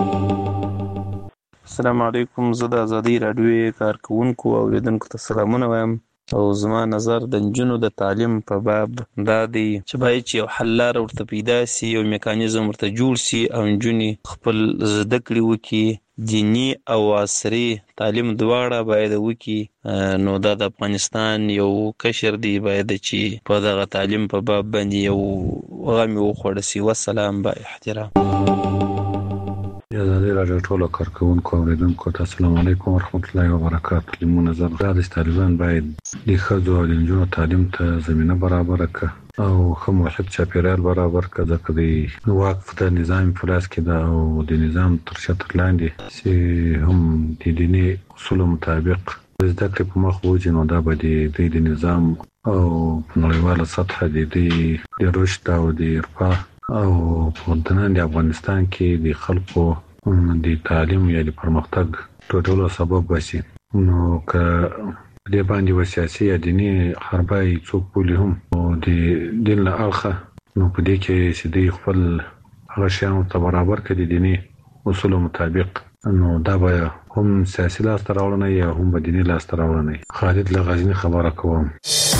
[SPEAKER 21] السلام علیکم، زه د ازادي راډیو کارکونکو او اوریدونکو ته سلامونه وایم. او زما نظر د نجونو د تعلیم په باب دا دی چې باید چې یو حل لاره ورته پیدا سي، یو میکانیزم ورته جوړ سي او نجونې خپل زده کړې وکړي، دینی او عصري تعلیم دواړه باید وکړي. نو دا د افغانستان یو کشر دی باید چې په دغه تعلیم په باب باندې یو غم وخوړ سي. والسلام با احترام.
[SPEAKER 8] آزادي راډیو ټولو کارکونکو اوریدونکو ته السلام علیکم ورحمت الله وبرکاته. لمون نظر د طالبان باید د ښځو او د نجونو تعلیم ته زمينه برابر کړي او کوم واحد چاپیریال برابر کړي ځکه د وقف د نظام فلاس کې دا او د نظام تر شتر لاندې چې هم د دیني اصول مطابق زده کړې په مخ وځي نو دا به د نظام او نړیواله سطح د رشد او د ارتقا او په دننه د افغانستان کې د خلکو د تعلیم یا د پرمختګ ټولو سبب بشي. نو که د باندې وسیاسي یا دینی حربای څوک بولی هم او د دین له اړخه نو په دې کې چې د خپل هغه شیانو ته برابر کړي دینی اصول مطابق نو دا به هم سیاسي لاس راوړنه یا هم به دینی لاس راوړنه. خالد له غزنی خبره کوم.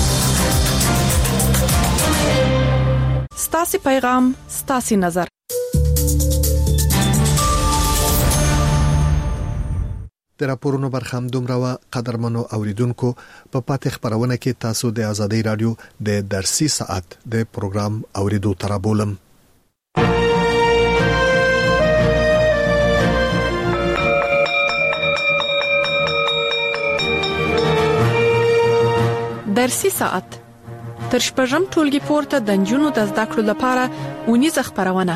[SPEAKER 22] ستاسي پیغام ستاسي نظر.
[SPEAKER 1] د راپورونو برخه هم دومره وا قدرمنو اوریدونکو په پاتې خبرونه کې تاسو د آزادۍ رادیو د درسي ساعت د پروګرام اوریدو ترابولم.
[SPEAKER 22] درسي ساعت تر شپږم ټولګي پورته د نجونو د زده کړو لپاره ونیزه خبرونه.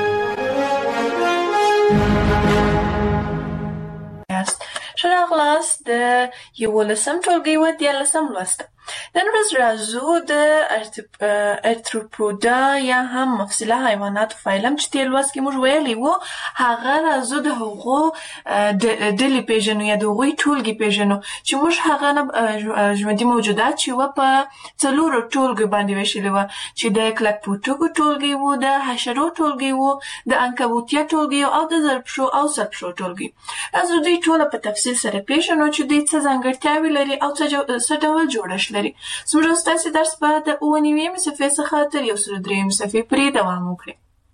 [SPEAKER 23] شراغلاس د یو لسم ټولګي و د لسم لوست. نن ورځ راځو د ارتروپودا یا هم مفصله حیوانات فایلم چې تیر لوست کې موږ ویلي وو هغه راځو د هغو د ډلې پیژنو یا د هغوی ټولګي پیژنو چې موږ هغه نه ژوندي موجودات چې و په څلورو ټولګي باندې ویشلي وو چې د کلکپوټکو ټولګي وو د حشرو ټولګي وو د عنکبوتیا ټولګي او د زرپشو او سرپشو ټولګي. راځو دوی ټول په تفصیل سره پیژنو چې دوی څه ځانګړتیاوې لري او څه ډول جوړښت لري. زموږ ستاسو درس به د 9 صفحې څخه تر 103 صفحې پورې دوام وکړي.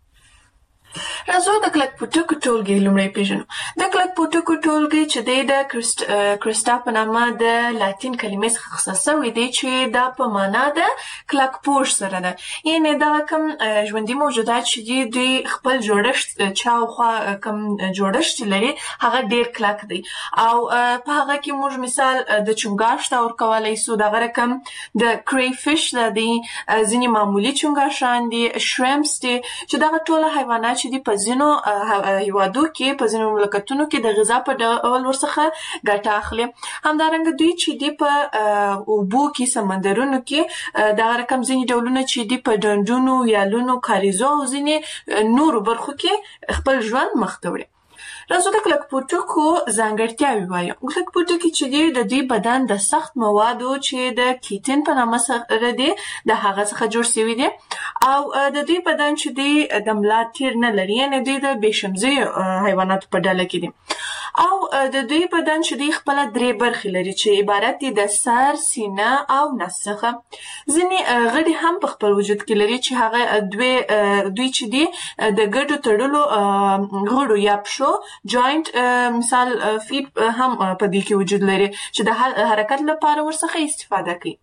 [SPEAKER 23] راځو د کلکپوټکو ټولګي لومړی پیژنو. د کلکپوټکو ټولګي چې د کرسټا په نامه د لاتین کلمې څخه اخیستل شوی دی چې دا په معنا د کلکپوش سره ده. یعنې دا کوم ژوندي موجودات چې دي دوی خپل جوړښت چاوخوا کوم جوړښت لري هغه ډیر کلک دی او په هغه کې موږ مثال د چونګاش ته ورکولای سو دغه رقم د کری فش د ځینې معمولی چونګاشان دي شریمپس دي چې دغه ټول حیوانات چې په ځینو هیوادو کې په ځینو مملکتونو کې د غذا په ډول ورڅخه ګټه اخلي. همدارنګه دوی چې دی په اوبو کې سمندرونو کې دغه رقم ځینې ډولونه چې دی په ډنډونو یالونو کاریزو او ځینې نورو برخو کې خپل ژوند مخ ته وړي. راځو د کلکپوټکو ځانګړتیاوې وایو. کلکپوټکي چې دی د دوی بدن د سخت موادو چې د کیټین په نامه سره دی د هغه څخه جوړ شوی دی او د دوی بدن چې دی د ملا تیر نه لري یعنې دوی د بېشمزي حیواناتو په ډله کې دي او د دوی بدن چې دی خپل درې برخې لري چې عبارت دي د سر، سینه او نس څخه. ځینې غړي هم په خپل وجود کې لري چې هغه دوی چې دی د ګډو تړلو غړو یا پښو جوینټ مثال فیټ هم په دې کې وجود لري چې د حرکت لپاره ورڅخه استفاده کوي.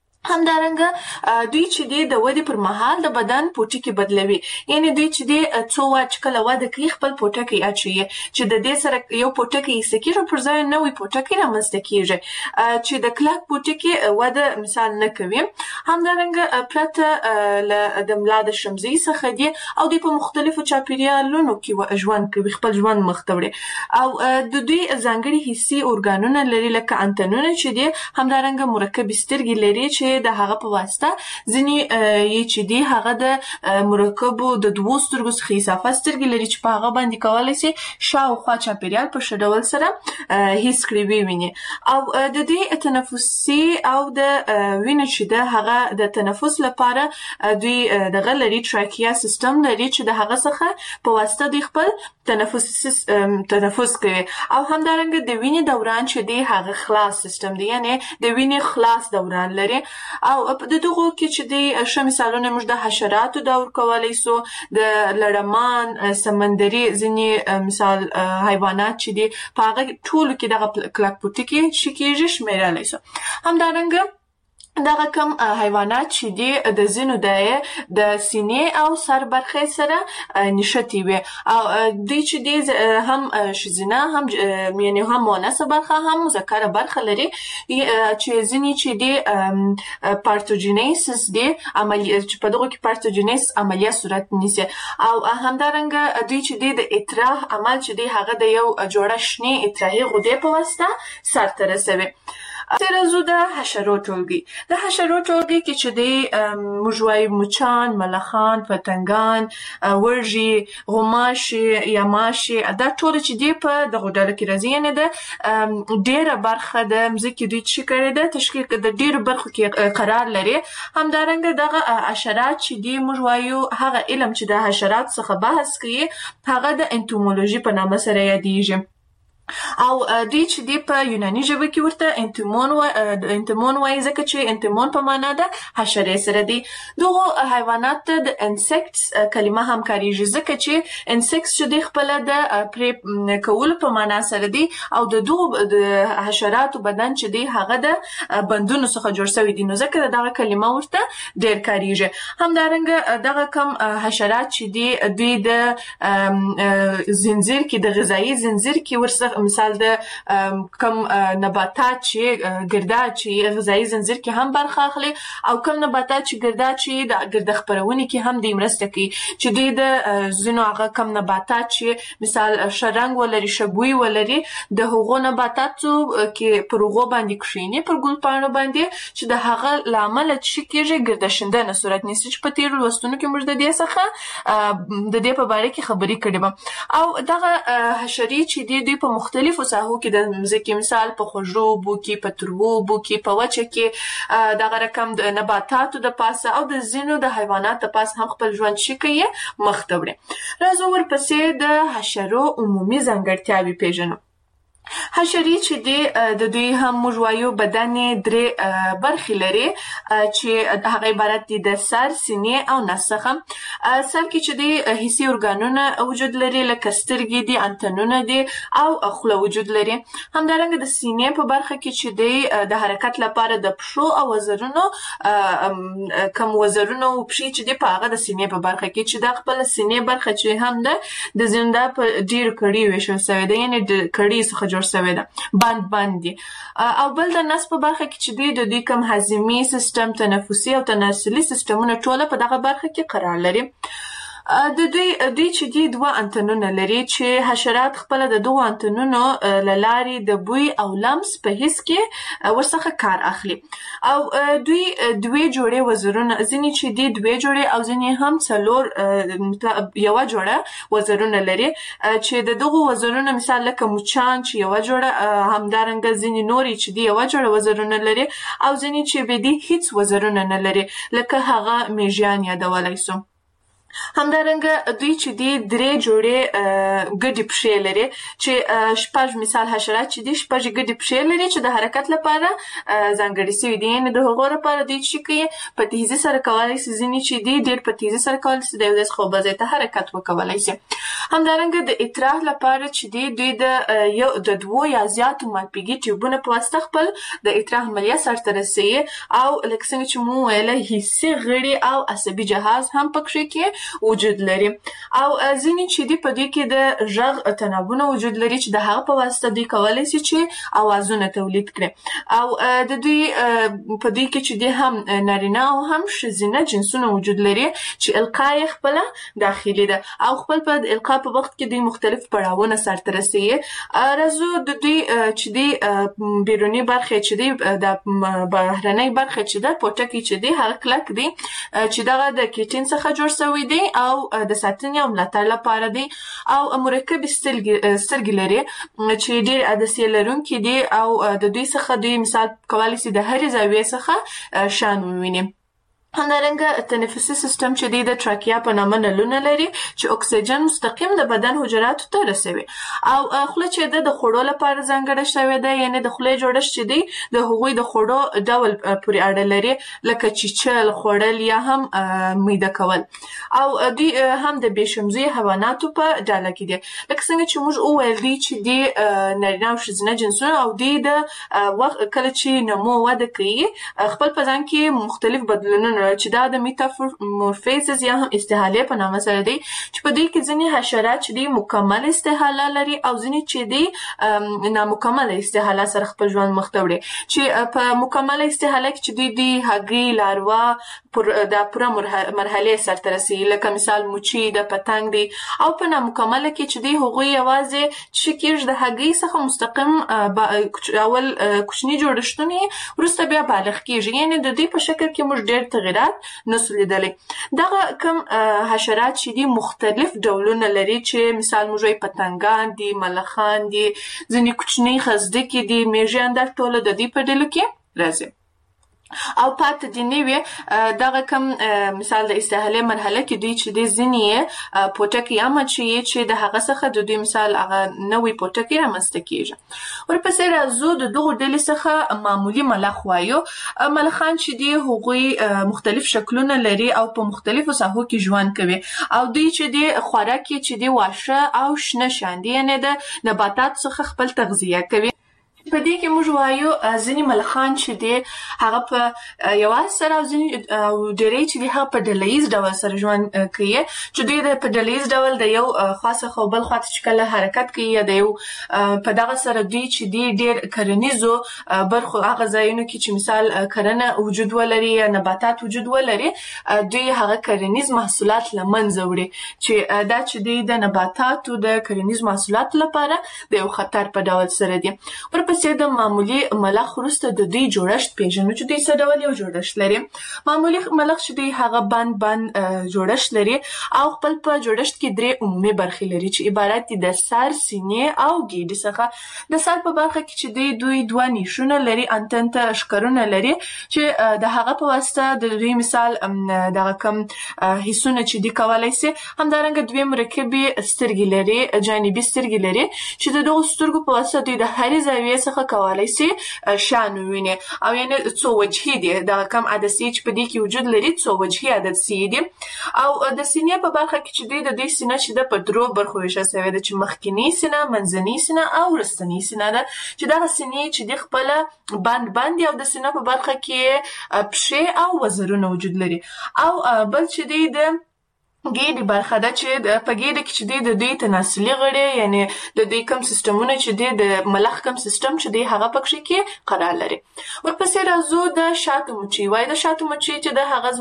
[SPEAKER 23] همدارنګه دوی چې دی د ودې پر مهال د بدن پوټکی بدلوي یعنی دوی چې دی څو وخت کله وده کوي خپل پوټکی اچوي چې د دې سره یو پوټکی سکیږي پر ځای نوې پوټکی رامنځته کیږي چې د کلک پوټکی وده مثال نه کوي. همدارنګه پرته د ملا د شمزي څخه دی او د په مختلفو چاپیریالونو کې ژوند کوي خپل ژوند مخ ته وړي او د دوی ځانګړي حسي اورګانونه لري لکه انتنونه چې دی همدارنګه مرکب سترګې لري چې د هغه په واسطه ځینې چې دی هغه د مرکبو د دوو سترګو څخه اضافه سترګې لري چې په هغه باندې کولی شي شاوخوا چاپیریال په ښه ډول سره حس کړي وویني او د دې تنفسي او د وینې چې ده هغه د تنفس لپاره دوی دغه لري ټراکیا سیستم لري چې د هغه څخه په واسطه دوی خپل تنفس کوي او همدارنګه د وینې دوران چې دی هغه خلاص سیستم دی یعنی د وینې خلاص دوران لري او د دغه کې چې دی ښه مثالونه موږ د حشراتو دور کولای سو د لړمان سمندري ځینې مثال حیوانات چې دی په هغه ټول کې دغه کلکپوټکي شکیږي شمیرلای سو. همدارنګه دغه کم حیوانات چې دي د زینو د سینې او سر برخې سره نشتی وي او دوی چې دي هم شزینه هم یعنی هم مؤنثه برخه هم مذکر برخه لري چې ځینې چې دي پارتوجینیسس دي عملیه چې په دغه کې پارتوجینیس عملیه صورت نیسي او همدارنګه دوی چې دي د اطراح عمل چې دي هغه د یو جوړه شنې اطراحي غدې په واسطه سرته رسوي. ترازو د حشرو ټولګي د حشرو ټولګي کې چې دی موږ وایو مچان، ملخان، پتنګان، ورژي، غوماشي یا ماشي دا ټول چې دی په دغه ډله کې راځي یعنی د ډیره برخه د مځکې دوی چې کړي ده تشکیل د ډیرو برخو کې قرار لري. همدارنګه دغه حشرات چې دی موږ وایو هغه علم چې د حشرات څخه بحث کوي هغه د انټومولوژي په نامه سره یادېږي او دوی چې دی په یوناني ژبه کې ورته انتمون وایي ځکه چې انتمون په معنا ده حشرې سره دی. دغه حیوانات د انسیکټس کلمه هم کاریږي ځکه چې انسیکټس چې دی خپل د پرې کول په معنا سره دی او د دغه حشراتو بدن چې دی هغه د بندونو څخه جوړ شوی دی نو ځکه دغه کلمه ورته ډېر کاریږي. همدارنګه دغه کم حشرات چې دی دوی د زنجیر کې د غذایی زنجیر کې ورسره مثال د کم نباتات چې ګرداد چې غذایی زنجیر کې هم برخه اخلي او کم نباتات چې ګرداد چې د ګرد خپرونې کې هم د مرسته کوي چې دوی د زینو هغه کم نباتات چې مثال شرنګ ولري شبوي ولري د هغو نباتاتو کې پر هغو باندې کښینی پر ګل پاڼو باندې چې د هغه لامل چې کېږي ګردشندنه صورت نیسي چې په تیر لوستونو کې موږ د دې څخه د دې په اړه کې خبرې کړې او دغه حشرې چې دوی په مختلفو ساحو کې د مځکې مثال په خوږو بو کې په تروو بو کې په وچه کې دغه رقم د نباتاتو د پاسه او د زینو د حیوانات د پاسه هم خپل ژوند شي کوي مخ ته وړي. راځو ورپسې د حشرو عمومي ځانګړتیاوې پیژنو. حشرې چې دی د دوی هم موږ وایو بدن درې برخې لري چې هغه عبارت دي د سر، سینې او نس څخه. سر کې چې دی حسي ارګانونه وجود لري لکه سترګې دي، انتنونه دي او خوله وجود لري. همدارنګه د سینې په برخه کې چې دی د حرکت لپاره د پښو او وزرونو کم وزرونو او پښې چې دی په هغه د سینې په برخه کې چې د خپل سینې برخه چې هم ده د زنده په ډیر کړي ویشل شوی دی یعنی د کړي څخه جوړ شوی ده بند دي او بل د نس په برخه کې چې د دوی کم هضمي سیستم، تنفسي او تناسلي سیستمونه ټول په دغه برخه کې قرار لري. د دوی چې دی دوه انتنونه لري چې حشرات خپل د دوه انتنونو لارې د بوی او لمس په حس کې ورڅخه کار اخلي او دوی دوه جوړې وزرونه ځینې چې دی دوه جوړې او ځینې هم څلور یو جوړه وزرونه لري چې د دغه وزرونه مثال لکه مچان چې یو جوړه همدارنګه ځینې نوري چې دی یو جوړه وزرونه لري او ځینې چې به دی هیڅ وزرونه نه لري لکه هغه میژان یادولای سو. همدارنګه دوی چې دی درې جوړې ګډې پښې لري چې شپږ مثال حشرات چې دی شپږ ګډې پښې لري چې د حرکت لپاره ځانګړې شوي دي یعنې د هغو لپاره دوی چې کوي په تیزي سره کولی شي ځینې چې دی ډېر په تیزي سره کولی شي د یو ځای څخه بل ځای ته حرکت وکولی شي. همدارنګه د اطراح لپاره چې دی دوی د دوو یا زیاتو مالپیږي ټیوبونه په واسطه خپل د اطراح عملیه سرته رسوي او لکه څنګه چې مو ویله حسي غړي او عصبي جهاز هم پکې کې وجود لري او ځینې چې دی په دې کې د غږ تنابونه وجود لري چې د هغه په واسطه دوی کولی شي چې اوازونه تولید کړي او د دوی په دې کې چې دی هم نارینه او هم ښځینه جنسونه وجود لري چې القا یې خپله داخلي ده او خپل په القا په وخت کې دوی مختلف پړاوونه سرته رسوي. راځو د دوی چې دی بیروني برخې چې دی د بهرنۍ برخې چې ده پوټکی چې دی هغه کلک دی چې دغه د کیټین څخه جوړ شوی دی او د ساتنې او ملاتړ لپاره دی او مرکب سترګې لري چې ډېر عدسیې لرونکي دي او د دوی څخه دوی مثال کولی شي د هرې زاویې څخه شان وویني. همدارنګه تنفسي سیستم چې د تراکیا په نامه نلونه لري چې اکسیجن مستقیم د بدن حجراتو ته رسوي او خوله چې د خوړو لپاره ځانګړې شوې ده یعنی د خولې جوړښت چې دی د هغوی د خوړو ډول پورې اړه لري لکه چیچل خوړل یا هم میده کول او دوی هم د بېشمزي حیواناتو په ډله کې دي لکه څنګه چې موږ وویل دي چې د نارینه او ښځینه جنسونه او دوی د وخت کله چې نمو وده کوي خپل په ځان کې مختلف بدلونونه چې دا د میتامورفیزز یا هم استحاله په نامه سره دی چې په دې کې ځینې حشرات چې دی مکمل استحاله لري او ځینې چې دی نامکمل استحاله سره خپل ژوند مخ ته وړي چې په مکمل استحاله کې چې دی هګۍ لاروا د پوره مرحله سره رسیږي لکه مثال مچي د پتنګ دی او په نامکمل کې چې دی هغوی یوازې چې کېږي د هګۍ څخه مستقیم اول کوچني جوړښتونه وروسته بیا بالغ کېږي یعنی د دې په شکل کې موږ ډېر تغیرات نسو لیدلی دغه کم حشرات چې دي مختلف ډولونه لري چې مثال موږ وایي پتنګان دي ملخان دي ځینې کوچنۍ خزدکې دي میږیان دا ټوله د دې په ډلو کې راځي او پات دي نوی دغه کم مثال د استحاله مرحله کې دوی چې د ځینې پوټکی یا مچي چې د هغه څخه د دوی مثال هغه نوې پوټکی رامنځته کیږي ورپسې راځو د دغه ډلې څخه معمولی ملخ وایو ملخان چې دي هغوی مختلف شکلونه لري او په مختلفو ساحو کې ژوند کوي او دوی چې دي خوراک چې دي واښه او شنه شان دي یعنی د نباتات څخه خپل تغذیه کوي په دې کې موږ وایو ځینې ملخان چې دي هغه په یوازې سره او ځینې ډېری چې دي هغه په ډلهییز ډول سره ژوند کوي چې دوی په ډلهییز ډول د یو خوا څخه بل خوا ته چې کله حرکت کوي یا د یو په دغه سره دوی چې دي ډېر کرنیزو برخو هغه ځایونو کې چې مثال کرنه وجود ولري یا نباتات وجود ولري دوی هغه کرنیز محصولات له منځه وړي چې دا چې دوی د نباتاتو د کرنیز محصولاتو لپاره د یو خطر په ډول سره دي ورپسې د معمولی ملخ وروسته د دوی جوړښت پیژنو چې دوی څه ډول یو جوړښت لري معمولی ملخ چې دوی هغه بند جوړښت لري او خپل په جوړښت کې درې عمومي برخې لري چې عبارت دي د سر سینې او ګیډې څخه د سر په برخه کې چې دوی دوه نیشونه لري انتنته اشکرونه لري چې د هغه په واسطه د دوی مثال دغه کم حسونه چې دي کولای شي همدارنګه دوی مرکبي سترګې لري جانبي سترګې لري چې د دغه سترګو په واسطه دوی د هرې زاویې څخه کولای شي شان وویني او یعنی څو وجهي دي دا کم عدسیې چې په دې کې وجود لري څو وجهي عدسیې دي او د سینې په برخه کې چې د دې سینه چې د په درو برخو ویشل شوې ده چې مخکینی سینه منځنۍ سینه او وروستنۍ سینه ده چې دغه سینې چې د خپل بند او د سینه په برخه کې پښې او وزرونه وجود لري او بل چې د ګیډې برخه ده چې په ګیډه کې چې د دوی تناسلي غړي یعنی د دوی کم سیستمونه چې د ملخ کم سیستم چې دی هغه پکې کې قرار لري ورپسې راځو د شاتو مچي وای د شاتو مچي چې د هغه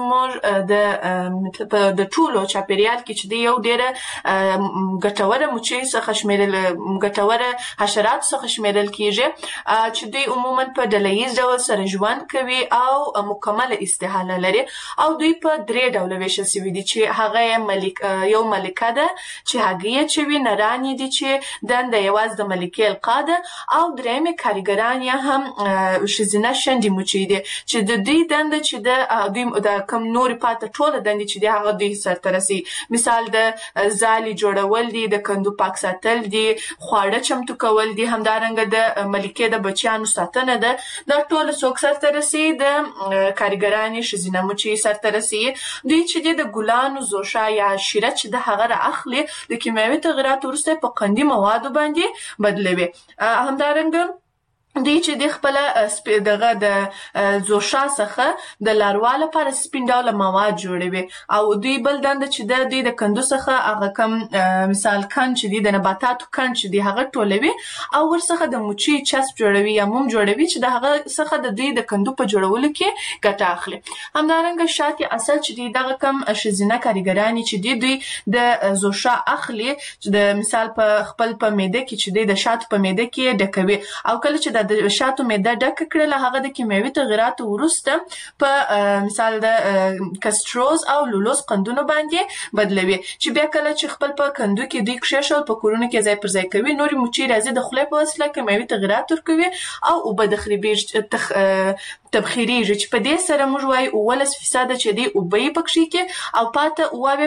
[SPEAKER 23] زموږ د ټولو چاپیریال کې چې دی یو ډېره ګټوره مچي څخه شمیرل ګټوره حشرات څخه شمیرل کیږي چې دوی عموما په ډلهییز ډول سره ژوند کوي او مکمل استحاله لري او دوی په درې ډوله ویشل شوي دي چې هغه یو ملکه ده چې هګۍ اچوي نرانې دي چې دنده یوازې د ملکې القا ده او درېیمې کارګران یا هم ښځینه شنډې مچۍ دي چې د دوی دنده چې د د کم نورې پاته ټوله دندې چې دي هغه دوی سرته رسوي مثال د ځالې جوړول دي د کندو پاک ساتل دي خواړه چمتو کول دي همدارنګه د ملکې د بچیانو ساتنه ده دا ټوله څوک سرته رسوي د کارګرانې ښځینه مچۍ سرته رسوي دوی چې د ګلانو زوشه یا شیره چې د هغه را اخلي د کیمیاوي تغیراتو وروسته په قندي موادو باندې بدلوي همدارنګه دوی چې د خپل دغه د زوشا څخه د لاروا لپاره سپین ډوله مواد جوړوي او دوی بل دنده چې دوی د کندو څخه هغه کم مثال کن چې دی د نباتاتو کن چې دی هغه ټولوي او ورڅخه د مچۍ چسب جوړوي یا موم جوړوي چې د هغه څخه د دوی د کندو په جوړولو کې ګټه اخلي همدارنګه شاتي اصل چې دی دغه کم ښځینه کارګرانې چې دوی د زوشا اخلي چې د مثال په خپل په معده کې چې دی د شاتو په معده کې ډکوي او کله چې د شاتو معده ډکه کړله هغه د کیمیاوي تغیراتو وروسته په مثال د کستروز او لولوز قندونو باندې بدلوي چې بیا کله چې خپل په کندو کې دوی کښېښول په کورونو کې ځای پر ځای کوي نورې مچۍ راځي د خولې په وسیله کیمیاوي تغیرات ورکوي او اوبه د خري تبخیریږي چې په دې سره موږ وایو 11% چې دی او به پکې کې او پاته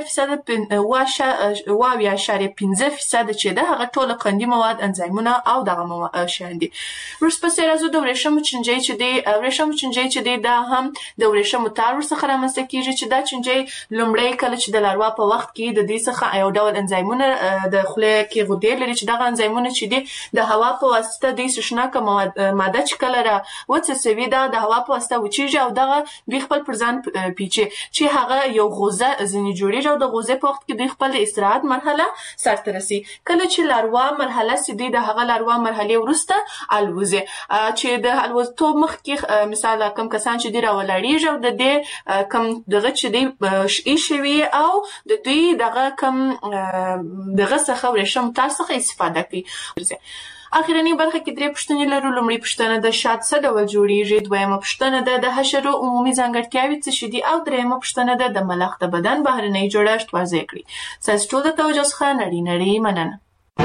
[SPEAKER 23] 20% 20.5% چې ده هغه ټول قندي مواد انزایمونه او دغه شیان دي. ورسپسې راځو د ورېښمو چنجي چې دی ورېښمو چنجي چې دی دا هم د ورېښمو تار ورڅخه رامنځته کیږي چې دا چنجي لومړی کله چې د لاروا په وخت کې د دې څخه یو ډول انزایمونه د خولې کې غدې لري چې دغه انزایمونه چې دی د هوا په واسطه د سشناکه ماده چې کله را وڅڅوي دا د هوا په واسطه وچیږي او دغه دوی خپل پر ځان پیچي چې هغه یو غوزه ځنې جوړیږي او د غوزې په وخت کې دوی خپل استراحت مرحله سرته رسي. کله چې لاروا مرحله سي د هغه لاروا مرحله ورسته الوزي چې د الوزتوب مخکې مثال کوم کسان چې دی راولاړیږي او د دې کم دغه چې دی شوي او د دوی دغه کم دغه څخه ورېښم تار څخه استفاده کوي. اخیرنی برخه کې درې پوښتنې لرو. لومړی پوښتنه د شات څه ډول جوړیږي، دویمه پوښتنه د حشرو عمومي ځانګړتیاوې څه شي دي او دریمه پوښتنه د ملخ د بدن بهرنی جوړښت واضح کړي. ستاسو ټول د توجه څخه نړۍ مننه.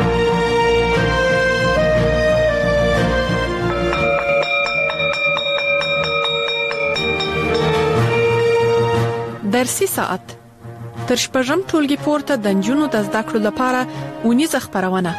[SPEAKER 22] درسي ساعت تر شپږم ټولګي پورته د نجونو د زده کړو لپاره ونیزه خبرونه.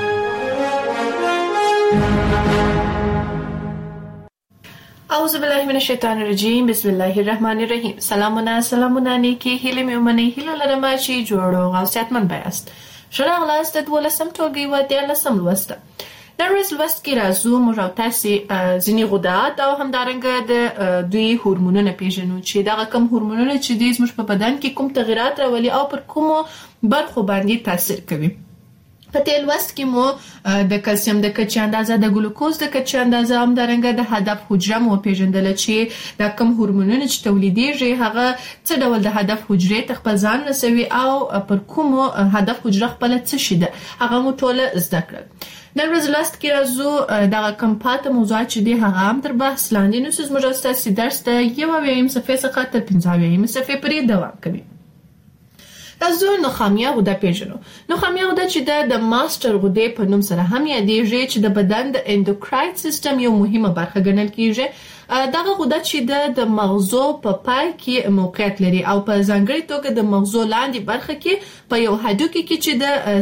[SPEAKER 23] اعوذ بالله من الشیطان الرجیم بسم الله الرحمن الرحیم. سلامونه نیکی هیله مې ومنئ. هیله لرم چې جوړ او صحتمند یاست. ښه راغلاست د 12م ټولګي و 13م لوست. نن ورځ لوست کې راځو موږ او تاسو ځینې غدات او همدارنګه د دوی هورمونونه پیژنو چې دا کوم هورمونونه چې د زموږ په بدن کې کوم تغیرات راولي او پر کومو برخو باندې تاثیر کوي. په دې لوست کې مو د کلسیم د کچې اندازه، د ګلوکوز د کچې اندازه، همدارنګه د هدف حجره مو پیژندل چې دا کوم هورمونونه چې تولیدېږي هغه څه ډول د هدف حجرې ته خپل ځان رسوي او پر کومو هدف حجره خپل څه شي ده هغه مو ټول زده کړل. نن ورځ لوست کې راځو دغه کوم پاته موضوعات چې دی هغه هم تر بحث لاندې نو څه موږ تاسو درس ته یو ویم صفحه څخه تر 15 صفحه پورې دوام کوي. راځو نخامیه غده پیژنو. نخامیه غده چې د ماستر غده په نوم سره هم یادېږي چې د بدن د اندوکراین سیستم یو مهمه برخه ګڼل کیږي. دغه غده چې د مغزو په پای کې موقعیت لري او په ځانګړي توګه د مغزو لاندې برخه کې په یو هډوکي کې چې د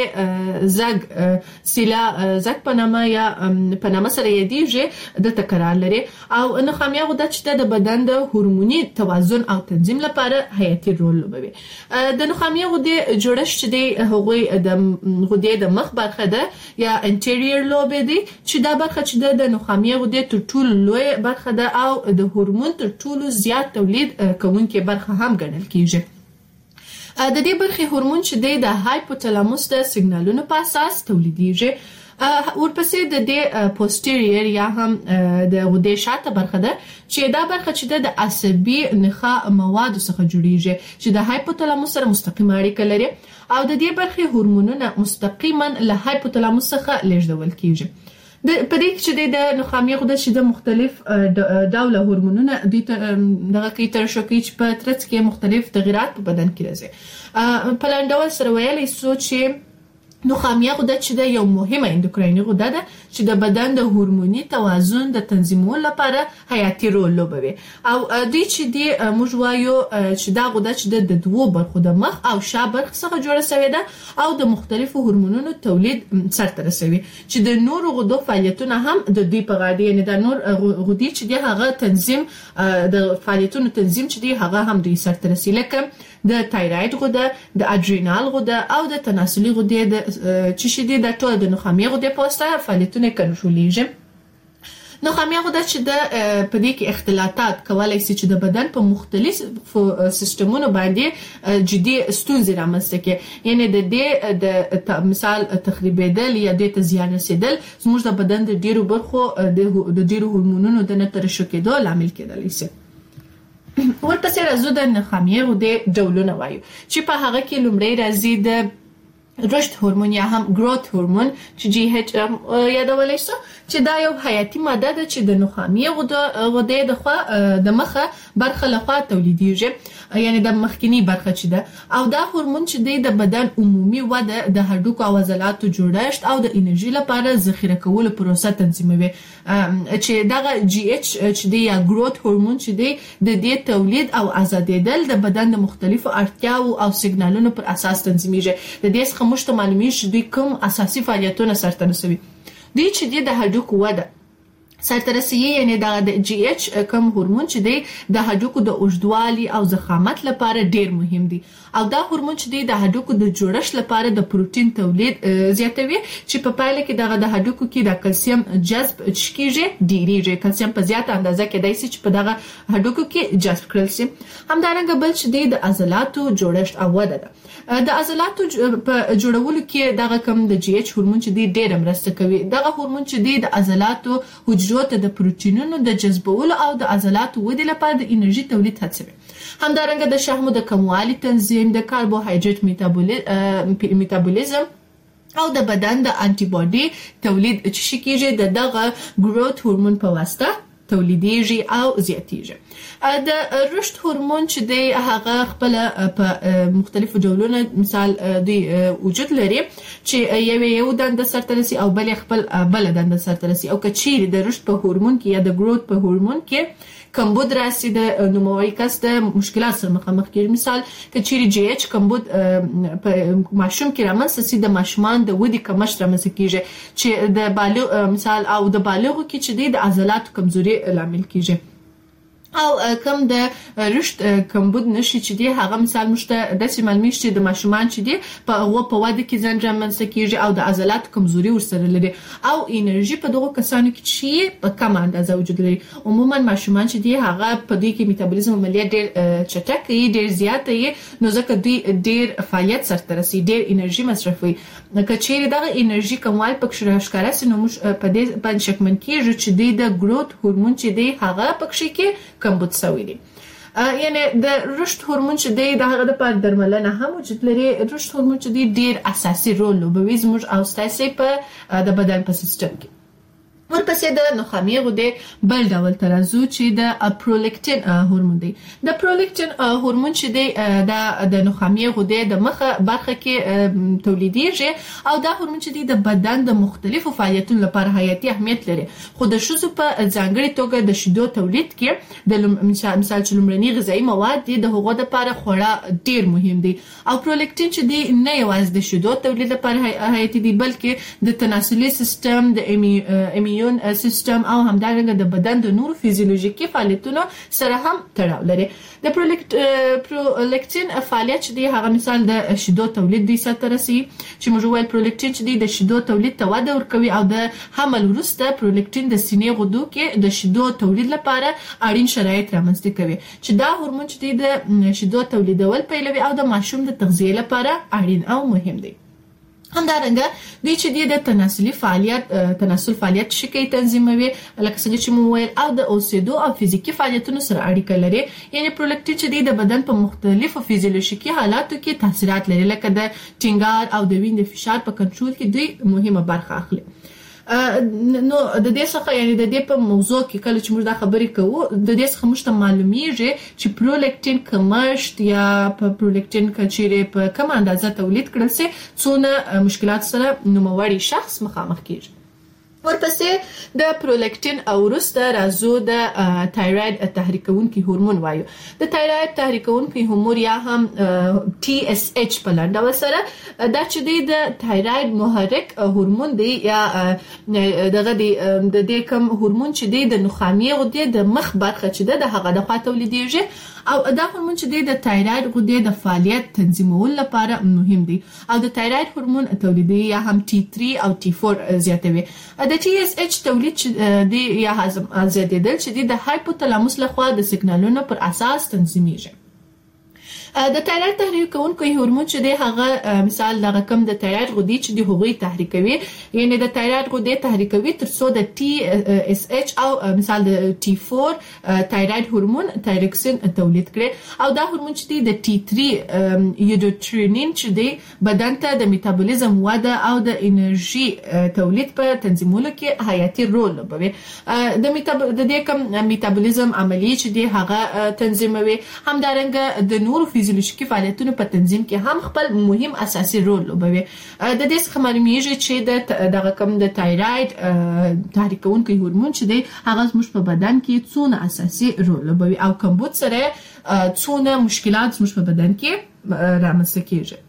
[SPEAKER 23] سیلا زګ په نامه یا په نامه سره یادېږي د تکرار لري او نخامیه غده چې د بدن د هورموني توازن او تنظیم لپاره حیاتي رول لوبوي. د نخامیه غده جوړښت چې دی هغوی د غده د مخ برخه ده یا انټیریور لوب دی چې دا برخه چې د نخامیه غده تر ټولو لوی برخه ده او د هورمون تر ټولو زیات تولید کوونکې برخه هم ګڼل کیږي. د دې برخې هورمون چې د هایپوتالاموس د سیګنالونو په اساس تولیدېږي. ورپسې د دې پوسټیریر یا هم د غدې شاته برخه ده چې دا برخه چې د عصبي نخاع موادو څخه جوړیږي چې د هایپوتالاموس سره مستقیمه اړیکه لري او د دې برخې هورمونونه مستقیما له هایپوتالاموس څخه لیږدول کیږي. په دې کې د نخامیه غده چې د مختلف ډوله هورمونونه دغه کې ترشح کوي چې په ترڅ کې مختلف تغیرات په بدن کې راځي. په لاندې سره ویلای شو چې نخامیه غده چې د یو مهمه اندوکرایني غده ده چې د بدن د هورموني توازن د تنظیمولو لپاره حیاتي رول لوبوي او دوی چې دی موږ وایو چې دا غده چې د دوو برخو د مخ او شا برخه څخه جوړه شوې ده او د مختلفو هورمونونو تولید سرته رسوي چې د نورو غدو فعالیتونه هم د دوی په غاړه دي. یعنی د نور غدي چې دی هغه تنظیم د فعالیتونو تنظیم چې دی هغه هم دوی سرته رسي لکه د تایراید غده، د اډرینال غده او د تناسلي غده چې شې دي د ټول د نخامیه غده په واسطه فعالیتونه کنټرولېږي. نخامیه غده چې د په دې کې اختلالات کولای شي چې د بدن په مختلفو سیستمونو باندې جدي ستونزې رامنځته کړي. یعنی د دې د مثال تخریبېدل یا د زیان رسیدل زموږ د بدن د ډیرو برخو د ډیرو هورمونونو د نترشح کېدو لامل کېدلی شي. ورپسې راځو د نخامیه غده ډولونه وایو چې په هغه کې لومړی راځي د رشد هورمون یا هم گروث هورمون چې جی اچ یادولای شو چې دا یو حیاتي ماده ده چې د نخامیه غده د خوا د مخه برخه لخوا تولیدیږي، یعنی د مخکینی برخه چې ده، او دا هورمون چې د بدن عمومي وده د هډوکو او عضلاتو جوړښت او د انرژي لپاره ذخیره کولو پروسه تنظیموي، چې دغه جی اچ چې یا گروث هورمون چې د دې تولید او آزادېدل د بدن د مختلفو اړتیاو او سیګنالونو پر اساس تنظیمیږي. د دې څخه موږ ته معلومیږي چې دوی کوم اساسي فعالیتونه سرته رسوي. دوی چې د هډوکو وده سرته رسوي، یعنی د جی اچ کوم هورمون چې د هډوکو د اوږدوالي او ضخامت لپاره ډیر مهم دي، او دا هورمون چې د هډوکو د جوړښت لپاره د پروتین تولید زیاتوي، چې په پایله کې د هډوکو کې د کلسیم جذب کیږي، ډیریږي. کلسیم په زیاته اندازه کې دای چې په دغه هډوکو کې جذب کړل شي. همدارنګه بل چې د عضلاتو جوړښت او وده ده. د عضلاتو په جوړولو کې دغه کم د جی اچ هورمون چې ډېر مرسته کوي. دغه هورمون چې د عضلاتو حجرو ته د پروتینونو د جذبولو او د عضلاتو ودې لپاره د انرژي تولید هڅوي. همدارنګه د شحمو د کموالي تنظیم، د کاربوهایډریټ میټابولیزم او د بدن د انټي باډي تولید چې کیږي دغه گروث هورمون په واسطه تولیدیږي او زیاتیږي. د رشد هورمون چې هغه خپل په مختلفو ډولونو مثال دی وجود لري، چې یو دنده سرته رسي او بل خپل بل دنده سرته رسي، او کچیر د رشد په هورمون کې یا د گروث په هورمون کې کمبود راسي د نوموړي کس د مشکلات سره مخامخ کیږي. مثال کچیر جی اچ کمبود په ماشوم کې رامنځته سي د ماشومان د ودی کمښت رامنځته کیږي، چې د بالغ مثال او د بالغو کې چې د عضلاتو کمزوري لامل کیږي. او کم د رشد کمبود نشي چې هغه مثال مشته د معلومي چې د ماشومان چې په واده کې ځان رامنځته کیږي او د عضلاتو کمزوري ورسره لري، او انرژي په دغه کسانو کې چې په کم اندازه وجود لري. عموما ماشومان چې هغه په دوی کې میټابولیزم عملیات ډېر چټک وي، ډېر زیات وي، نو ځکه دوی ډېر فعالیت سره رسي، ډېر انرژي مصرفوي. کچېر دغه انرژي کموال پکې ښکارا سي، نو موږ په دې باندې شکمن کیږو چې د گروث هورمون چې هغه پکې کې کمبود سوی دی. یعنی د رشد هورمون چې د هغه د پر درملنه هم وجود لري. رشد هورمون چې ډیر اساسي رول لوبوي زموږ او ستاسو په د بدن په سیستم کې. ورپسې د نخامیه غده بل ډول ترازو چې د پرولیکټین هورمون دی. د پرولیکټین هورمون چې د نخامیه غده د مخه برخه کې تولیدیږي، او دا هورمون چې د بدن د مختلفو فعالیتونو لپاره حیاتي اهمیت لري. خو د شذو په ځانګړي توګه د شیدو تولید کې د مثال چې لومړني غذایی مواد د هغو لپاره خورا ډیر مهم دي. او پرولیکټین چې نه یوازې د شیدو تولید لپاره حیاتي دي، بلکې د تناسلي سیستم، د سیستم او همدارنګه د بدن د نورو فزیولوژیکي فعالیتونو سره هم تړاو لري. د پرولیکټین فعالیت چې هغه مثال د شیدو تولید دی سره رسي، چې موږ وایو پرولیکټین چې د شیدو تولید ته وده ورکوي، او د حمل وروسته پرولیکټین د سینې غدو کې د شیدو تولید لپاره اړین شرایط رامنځته کوي، چې دا هورمون چې د شیدو تولیدول پیلوي او د ماشوم د تغذیه لپاره اړین او مهم دی. همدارنګه دوی چې د تناسل فعالیت شکی تنظیموي، لکه څنګه چې مو ویل، او د اوسېدو او فزیکی فعالیتونو سره اړیکه لري. یعنی پرولیکټین چې د بدن په مختلفو فزیولوژیکي حالاتو کې تاثیرات لري، لکه د ټینګار او د وینې د فشار په کنټرول کې دوی مهمه برخه اخلي. نو د دې څخه یعنی د دې په موضوع کې کله چې موږ دا خبرې کوو، د دې څخه موږ ته معلومیږي چې پرولیکټین کمښت یا په پرولیکټین کچېرې په کم اندازه تولید کړل سي څونه مشکلات سره نوموړی شخص مخامخ کیږي. ورپسې د پرولیکټین او وروسته راځو د تایراید تحریکونکي هورمون وایو. د تایراید تحریکونکي هورمون یا هم ټي اس ایچ په لنډه وسره دا چې د تایراید محرک هورمون دی، یا دغه د دې کوم هورمون چې د نخامیه غدې د مخ برخه چې د هغه د خوا تولیدیږي، او دا هورمون چې د تایراید غدې د فعالیت تنظیمولو لپاره مهم دی، او د تایراید هورمون تولیدي یا هم T3 او T4 زیاتوي. د TSH تولید د یا هضم زیاتېدل چې د هایپوتالاموس لخوا د سیګنالونو پر اساس تنظیمیږي. د تایراید تحریک کوونکو هورمون چې دی هغه مثال د رقم د تایراید غدې چې دی هغوی تحریکوي، یعنی د تایراید غدې تحریکوي تر څو د TSH او مثال د T4 تایراید هورمون تایروکسین تولید کړي، او دا هورمون چې دی د T3 یودوترینین چې دی بدن ته د میتابولیزم وده او د انرژي تولید په تنظیمولو کې حیاتي رول لوبوي. د دې کوم میتابولیزم عملیه چې دی هغه تنظیموي، همدارنګه د نورو فزیولوژیکي فعالیتونو په تنظیم کې هم خپل مهم اساسي رول لوبوي. د دې څخه معلومیږي چې د رقم د تایراید تحریکونکي هورمون چې دی هغه زموږ په بدن کې څونه اساسي رول لوبوي او کمبود سره څونه مشکلات زموږ په بدن کې رامنځته کیږي.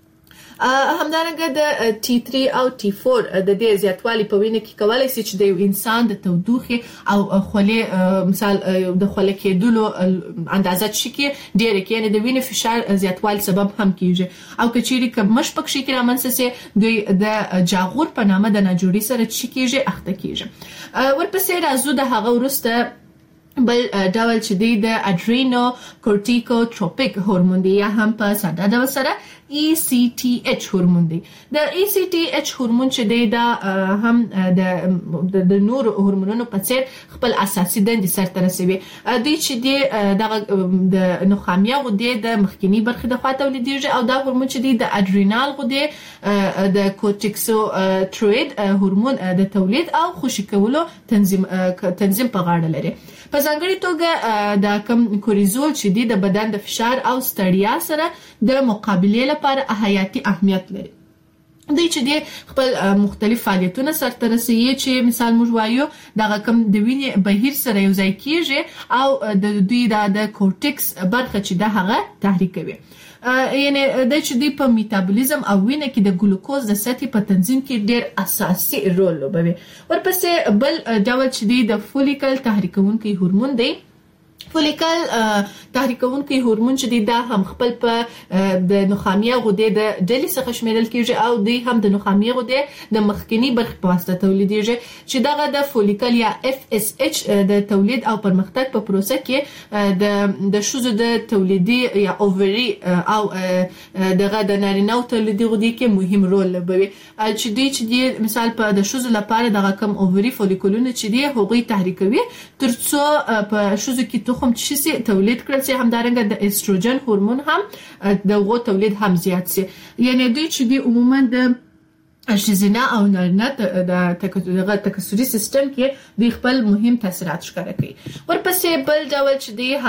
[SPEAKER 23] همدارنګه د T3 او T4 د دې زیاتوالی په وینه کې کولای شي چې د یو انسان د تودوخه او خولې مثال د خولې کېدلو اندازه شي ډېر کې، یعنی د وینې فشار زیاتوالی سبب هم کیږي، او کچېری کوم مش پکې کې رامنځته سي دوی د جاغور په نامه د ناجوړي سره چې کیږي اخته کیږي. ورپسې راځو د هغه ورسته بل ډول چې دی د اډرینو کورټیکوټروپیک هورمون دی، یا هم په ساده ډول سره ECTH هورمون دی. د ECTH هورمون چې دی دا هم د نور هورمونونو په څیر خپل اساسي دندې سرته رسوي. دوی چې دی د نخامیه غدې د مخکینی برخې د خوا تولیدېږي، او دا هورمون چې دی د اډرینال غدې د کورټیکوټروئید هورمون د تولید او خوشي کولو تنظیم په غاړه لري. په ځانګړي توګه د کم کوریزول چې دی د بدن د فشار او ستړیا سره د مقابله لپاره حیاتي اهمیت لري. دوی چې دی خپل مختلف فعالیتونه سرته رسوي، چې مثال موږ وایو د کم د وینې بهیر سره یو ځای کیږي او د دوی د کورټیکس برخه چې د هغه تحریکوي، یعنی د چې دی په میتابولیزم او وینه کې د ګلوکوز د سطحې په تنظیم کې ډېر اساسي رول لوبوي. ورپسې بل ډول چې دی د فولیکل تحریکونکي هورمون دی. فولیکل تحریکونکي هورمون چې دی دا هم خپل په د نخامیه غدې د ډلې څخه شمیرل کیږي، او دوی هم د نخامیه غدې د مخکینی برخې په واسطه تولیدېږي، چې دغه د فولیکل یا FSH د تولید او پرمختګ په پروسه کې د شوزو د تولیدي یا اووري او دغه د نارینه تولیدي غدې کې مهم رول لوبوي، چې دی مثال په د شوزو لپاره دغه کم اووري فولیکولونه چې دی هغوی تحریکوي ترڅو په شوزو کې تخم چې تولید کړل شي، همدارنګه د استروجن هورمون هم دغه تولید هم زیات شي. یعنی دوی چې دی عموما د ښځینه او نارینه د تکثري سیستم کې د خپل مهم تاثیرات ښکاره کوي. ورپسې بل ډول چې دی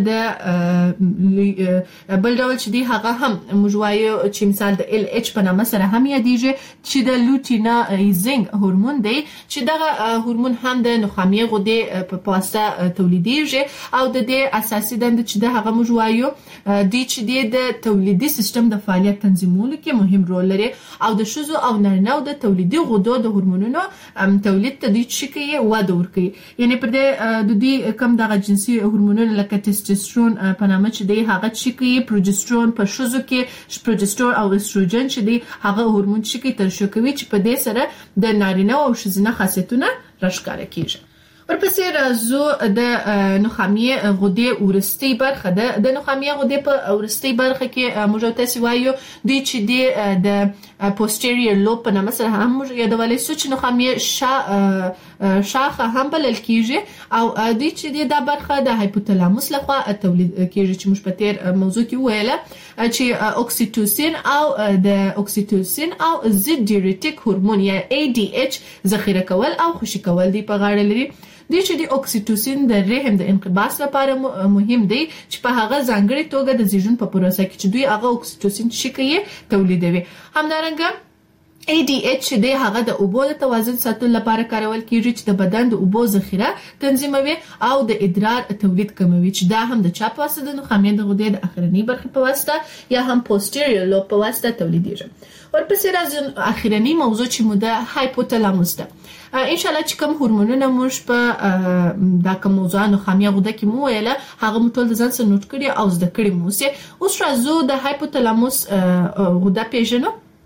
[SPEAKER 23] هغه هم موږ وایو چې مثال د LH په نامه سره هم یادېږي، چې د لوټینایزینګ هورمون دی، چې دغه هورمون هم د نخامیه غدې په واسطه تولیدېږي، او د دې اساسي دنده چې د هغه موږ وایو دی چې دی د تولیدي سیستم د فعالیت تنظیمولو کې مهم رول لري، او د ښځو او نارینه د تولیدي غدو د هورمونونو تولید ته دوی چې کوي وده ورکوي. یعنی پر دې د دوی کم دغه جنسي هورمونونه لکه ټسټوسترون په نامه چې دی هغه چې کوي، پروجسترون په ښځو کې پروجسترون او استروجن چې دی هغه هورمون چې کوي ترشح کوي، چې په دې سره د نارینه او ښځینه خاصیتونه راښکاره کیږي. ورپسې راځو د نخامیه غدې ورستۍ برخه ده. د نخامیه غدې په ورستۍ برخه کې موږ تاسو وایو دوی چې دی د پوسټیریور لوب په نامه سره هم موږ یادولای شو، چې نخامیه شاخه هم بلل کیږي، او دوی چې دی دا برخه د هایپوتالاموس لخوا تولید کیږي، چې موږ په تیر موضوع کې ویله چې اوکسیټوسین او د اوکسیټوسین او ضد ډیورټیک هورمون یا ADH ذخیره کول او خوشي کول دی په غاړه لري. دوی چې د اوکسیټوسین د رحم د انقباض لپاره مهم دی، چې په هغه ځانګړي توګه د زیږون په پروسه کې چې دوی هغه اوکسیټوسین چې کوي تولیدوي. همدارنګه ADH چې دی هغه د اوبو د توازن ساتلو لپاره کارول کیږي، چې د بدن د اوبو ذخیره تنظیموي او د ادرار تولید کموي، چې دا هم د چا په واسطه د نخامیه د غدې د اخرنی برخې په واسطه یا هم پوسټیریور لوب په واسطه تولیدېږي. ورپسې راځو اخرنی موضوع چې مو د هایپوتالاموس ده. ان شاء الله چې کوم هورمونونه موږ په دا کوم موضوع نخامیه غده کې مو ویله هغه مو ټول د ځان سره نوٹ کړی او زده کړی مو سي. اوس راځو د هایپوتالاموس غده پیژنو.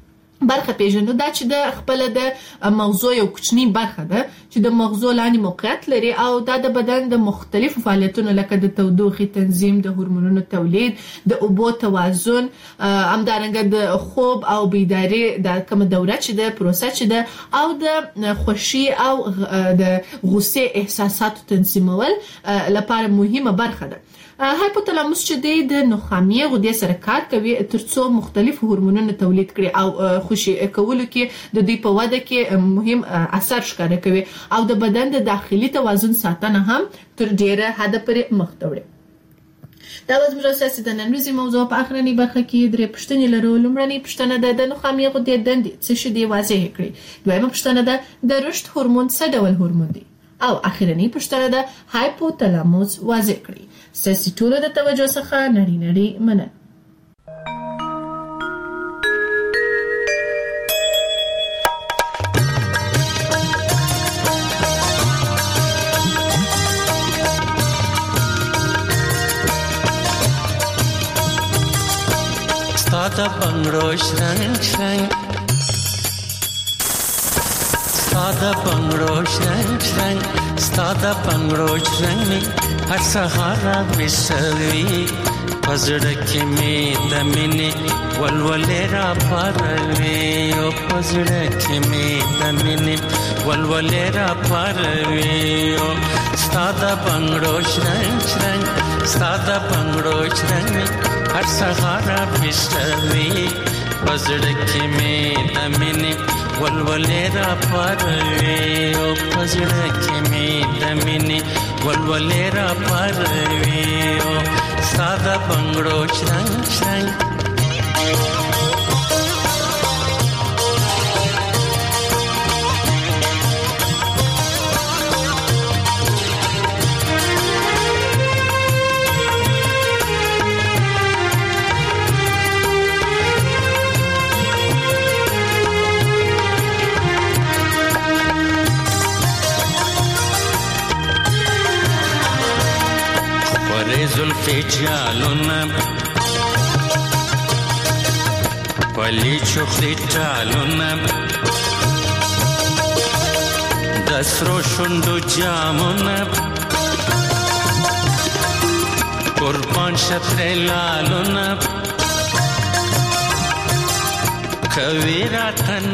[SPEAKER 4] برخه پیژنو دا چې د خپل د مغزو یو کوچنی برخه ده چې د مغزو لاندې موقعیت لري او دا د بدن د مختلفو فعالیتونو لکه د تودوخې تنظیم، د هورمونونو تولید، د اوبو توازن، همدارنګه د خوب او بیداری د کوم دوره چې د پروسه چې ده او د خوشي او د غصې احساساتو تنظیمول لپاره مهمه برخه ده. هایپوتالاموس چې د نخامیه غدې سره کار کوي ترڅو مختلف هورمونونه تولید کړي او خوشي کولو کې د دوی په وده کې مهم اثر ښکاره کوي او د بدن د داخلي توازن ساتنه هم تر ډیره حد پورې مخ ته وړي. دا زموږ اساسي د نن ورځې موضوع په اخرنۍ برخه کې درې پوښتنې لرو. لومړنۍ پوښتنه ده د نخامیه غدې دندې څه شي دي واضح کړي. دویمه پوښتنه ده د رشد هورمون څه ډول هورمون دی او اخرنۍ پوښتنه ده هایپوتالاموس واضح کړي. ستاسو ټول د توجه څخه نړۍ مننه.
[SPEAKER 7] ساده بنگړو شرنګ شرنګ ساده بنگړو شرنګ شرنګ ساده بنگړو شرنګ هر سهار وسوي پزړه کې مې د مینې ولولې را پاروي او پزړه کې مې د مینې ولولې را پاروي او ساده بنگړو شرنګ شرنګ ساده بنگړو شرنګ هر سهار وسوي پزړه کې مې د مینې ولولې را پاروي او پزړه کې مې د مینې ولولې را پاروي او ساده بنگړو شرنګ شرنګ زلفی جالونه پلی چوخی جالونه دسرو شندو جامونه قربان شطر لالونه کوي راتن